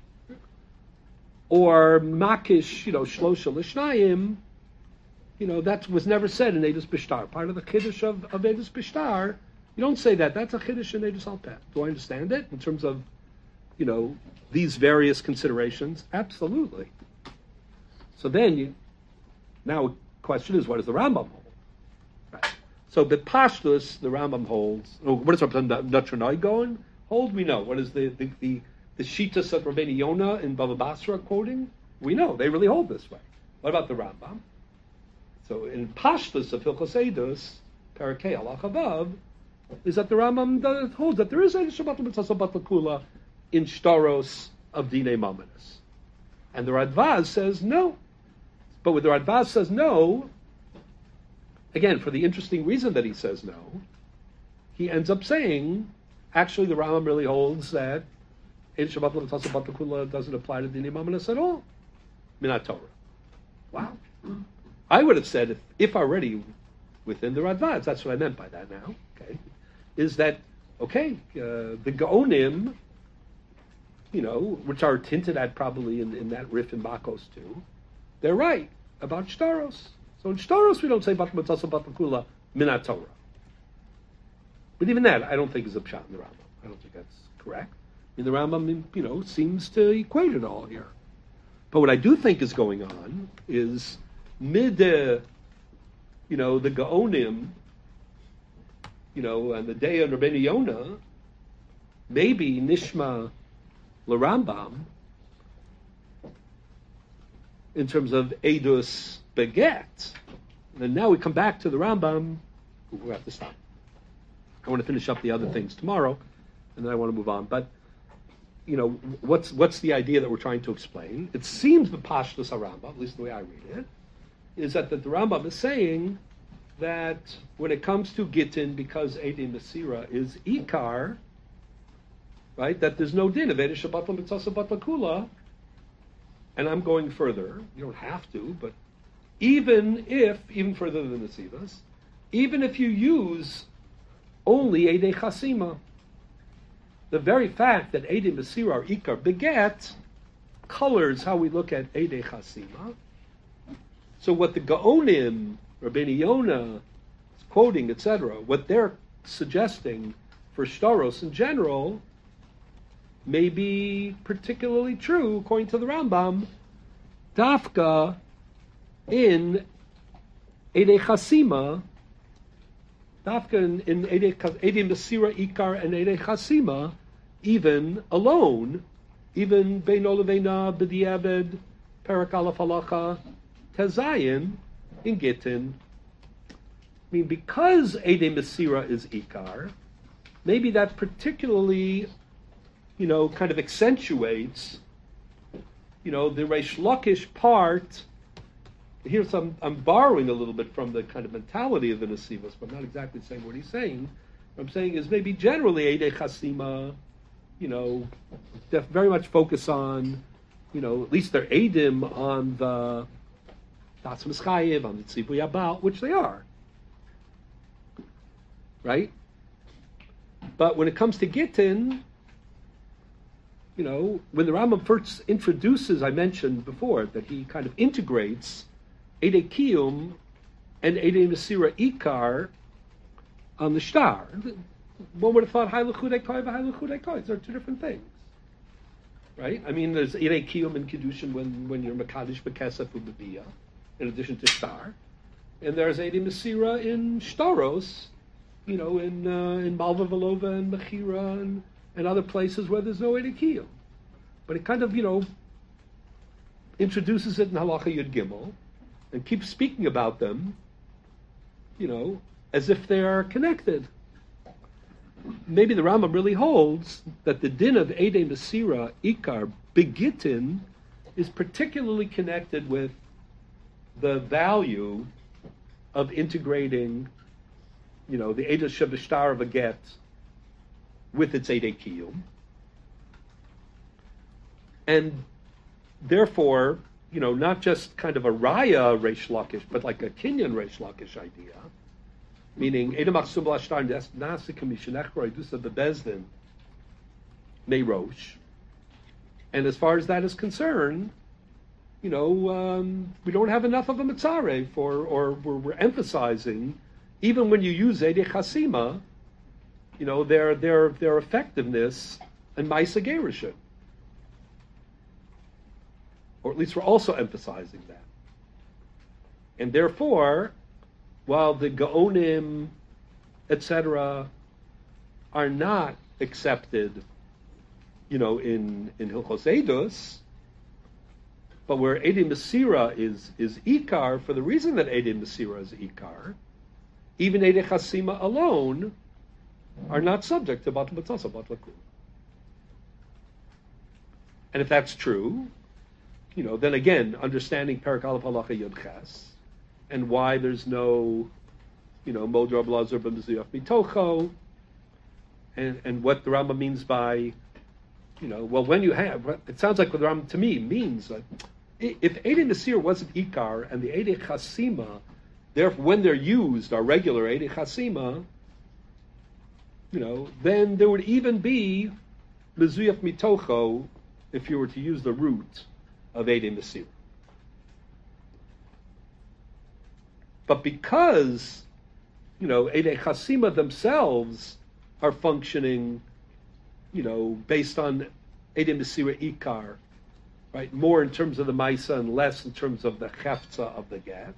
Or Makish, you know, Shlosha Lishnayim, you know, that was never said in Eidus Bishtar. Part of the Kiddush of, of Eidus Bishtar, you don't say that. That's a Kiddush in Eidus Alpeh. Do I understand it in terms of, you know, these various considerations? Absolutely. So then, you, now the question is, what does the Rambam hold? Right. So the Pashtus, the Rambam holds, oh, what does Rabbi Natranai going? Hold, we know. What is the, the, the, the Shitas of Rabbeinu Yonah in Bava Basra quoting? We know. They really hold this way. What about the Rambam? So in Pashtus of Hilchos Eidos, Parakei Halach above, is that the Rambam does, holds that there is a Shabbat Mitzvah Batla Kula in Shtaros of Dinei Mamonos. And the Radvaz says no. But when the Radvaz says no, again, for the interesting reason that he says no, he ends up saying, actually the Rambam really holds that Ein Shabbat Mitzvah Batla Kula doesn't apply to Dinei Mamonos at all. Minat Torah. Wow. I would have said, if, if already within the Radvaz, that's what I meant by that now, okay, is that, okay, uh, the Gaonim, you know, which are tinted at probably in, in that riff in Bakos too, they're right about Shtaros. So in Shtaros we don't say Bat Mitzvah Bat Kula Minat Torah. But even that I don't think is a pshat in the Rambam. I don't think that's correct. I mean, the Rambam, you know, seems to equate it all here. But what I do think is going on is mid, uh, you know, the Gaonim, you know, and the day of Rabbeinu Yonah, maybe Nishma LaRambam, in terms of Edus Beget. And now we come back to the Rambam. We have to stop. I want to finish up the other things tomorrow, and then I want to move on. But you know, what's what's the idea that we're trying to explain? It seems the Pashtus HaRambam, at least the way I read it, is that the, the Rambam is saying that when it comes to Gittin, because Eidei Mesira is Ikar, right, that there's no din of Eidei Shabbat L'Mitzvah Bat L'Kula, and I'm going further, you don't have to, but even if, even further than the Sivas, even if you use only Eidei Chasima, the very fact that Eidei Mesira or Ikar beget colors how we look at Eidei Chasima. So what the Gaonim, Rabbeinu Yonah is quoting, et cetera, what they're suggesting for Shtaros in general may be particularly true, according to the Rambam, Dafka in Eidei Chasima, Dafka in, in Eidei, Eidei Mesira, Ikar, and Eidei Chasima, even alone, even Beino Leveina, B'diavad, Perak Aleph Halacha, Tezayin, in Gittin. I mean, because Eidei Mesira is Ikar, maybe that particularly, you know, kind of accentuates, you know, the Reish Lakish part. Here, I'm, I'm borrowing a little bit from the kind of mentality of the Nesivos, but I'm not exactly saying what he's saying. What I'm saying is maybe generally Eidei Chasima, you know, def- very much focus on, you know, at least their Eidim on the Das Mischayev, on the Tzivui Abal, which they are. Right? But when it comes to Gittin, you know, when the Rambam first introduces, I mentioned before, that he kind of integrates Eidei Kiyum and Eidei Mesira Ikar on the Shtar. One would have thought Hai L'chudei Koi v'Hai L'chudei Koi. They're two different things. Right? I mean, there's Eidei Kiyum and Kiddushin when, when you're Makadish B'Kesef U'B'Biyah, in addition to Shtar. And there's Eidei Mesira in Shtaros, you know, in uh, in Malva Velova and Mechira and, and other places where there's no Eidei Kiyum. But it kind of, you know, introduces it in Halacha Yud Gimel and keeps speaking about them, you know, as if they are connected. Maybe the Rambam really holds that the din of Eidei Mesira, Ikar, Begitin, is particularly connected with the value of integrating, you know, the Eidei Shebishtar of a get with its Eidei Kiyum. And therefore, you know, not just kind of a Raya Reish Lakish, but like a Kinyan Reish Lakish idea, meaning Eidei Machsum L'Ashtar Nasi Kamishenechro Idusa Bebezdin Meirosh. And as far as that is concerned, you know, um, we don't have enough of a mitzareh for, or we're, we're emphasizing, even when you use Eidei Chasima, you know, their their their effectiveness and Maisa Gerushin. Or at least we're also emphasizing that. And therefore, while the Gaonim, et cetera, are not accepted, you know, in, in Hilchos Eidos, But where Eidei Mesira is is Ikar, for the reason that Eidei Mesira is Ikar, even Eidei Chasima alone are not subject to Batal B'Tasa, Batal Kula. And if that's true, you know, then again, understanding Perak Aleph Halacha Yud Ches, and why there's no, you know, Modra Blazar B'Mezuyach Mitocho, and and what the Rambam means by, you know, well, when you have, it sounds like what the Rambam to me means, like, if Eidei Mesir wasn't Ikar, and the Eidei Chasima, therefore, when they're used, are regular Eidei Chasima, you know, then there would even be Mezuyach Mitocho if you were to use the root of Eidei Mesir. But because, you know, Eidei Chasima themselves are functioning, you know, based on Eidei Mesira Ikar, right? More in terms of the Maisa and less in terms of the Chefza of the Get.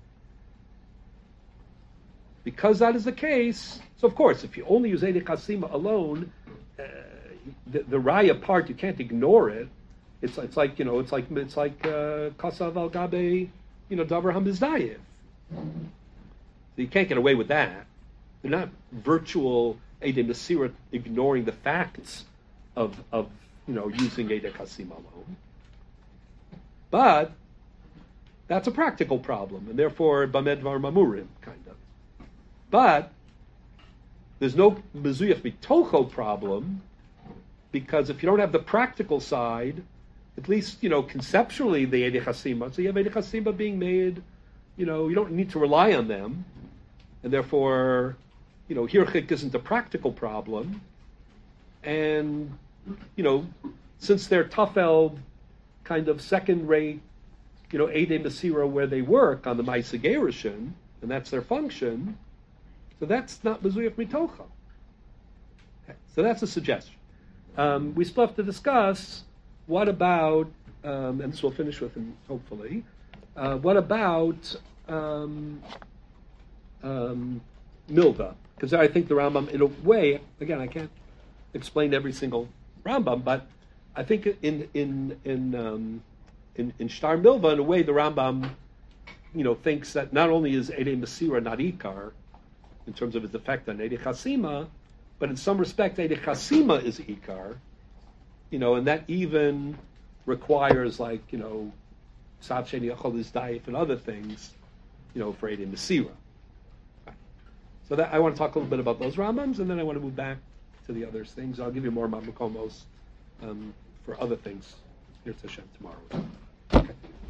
Because that is the case, so of course, if you only use Eidei Chasima alone, uh, the, the Raya part, you can't ignore it. It's it's like, you know, it's like it's like Kasav al Gabe, you know, Davar Hamizdayev. So you can't get away with that. They're not virtual Eidei Mesira ignoring the facts of of you know using Eidei Chasima alone. But that's a practical problem, and therefore Bamedvar Mamurim kind of. But there's no Mezuyach Mitocho problem, because if you don't have the practical side, at least, you know, conceptually the Eidei Chasima, so you have Eidei Chasima being made, you know, you don't need to rely on them, and therefore, you know, Hirchik isn't a practical problem, and, you know, since they're Tafel kind of second-rate, you know, Eidei Mesira where they work on the Maisa Gerushin, and that's their function, so that's not Mezuyach Mitocha. Okay, so that's a suggestion. Um, we still have to discuss what about, um, and this we'll finish with, him, hopefully, uh, what about um, um, Milva? Because I think the Rambam, in a way, again, I can't explain every single Rambam, but I think in in in um, in, in Shtar Milva, in a way, the Rambam, you know, thinks that not only is Eidei Mesira not Ikar, in terms of its effect on Eidei Chasima, but in some respect, Eidei Chasima is Ikar, you know, and that even requires, like, you know, Sav Sheni Achol Izdaif and other things, you know, for Eidei Mesira. So that I want to talk a little bit about those Rambams, and then I want to move back to the other things. I'll give you more Mamukomos um, for other things here to Hashem tomorrow. Okay.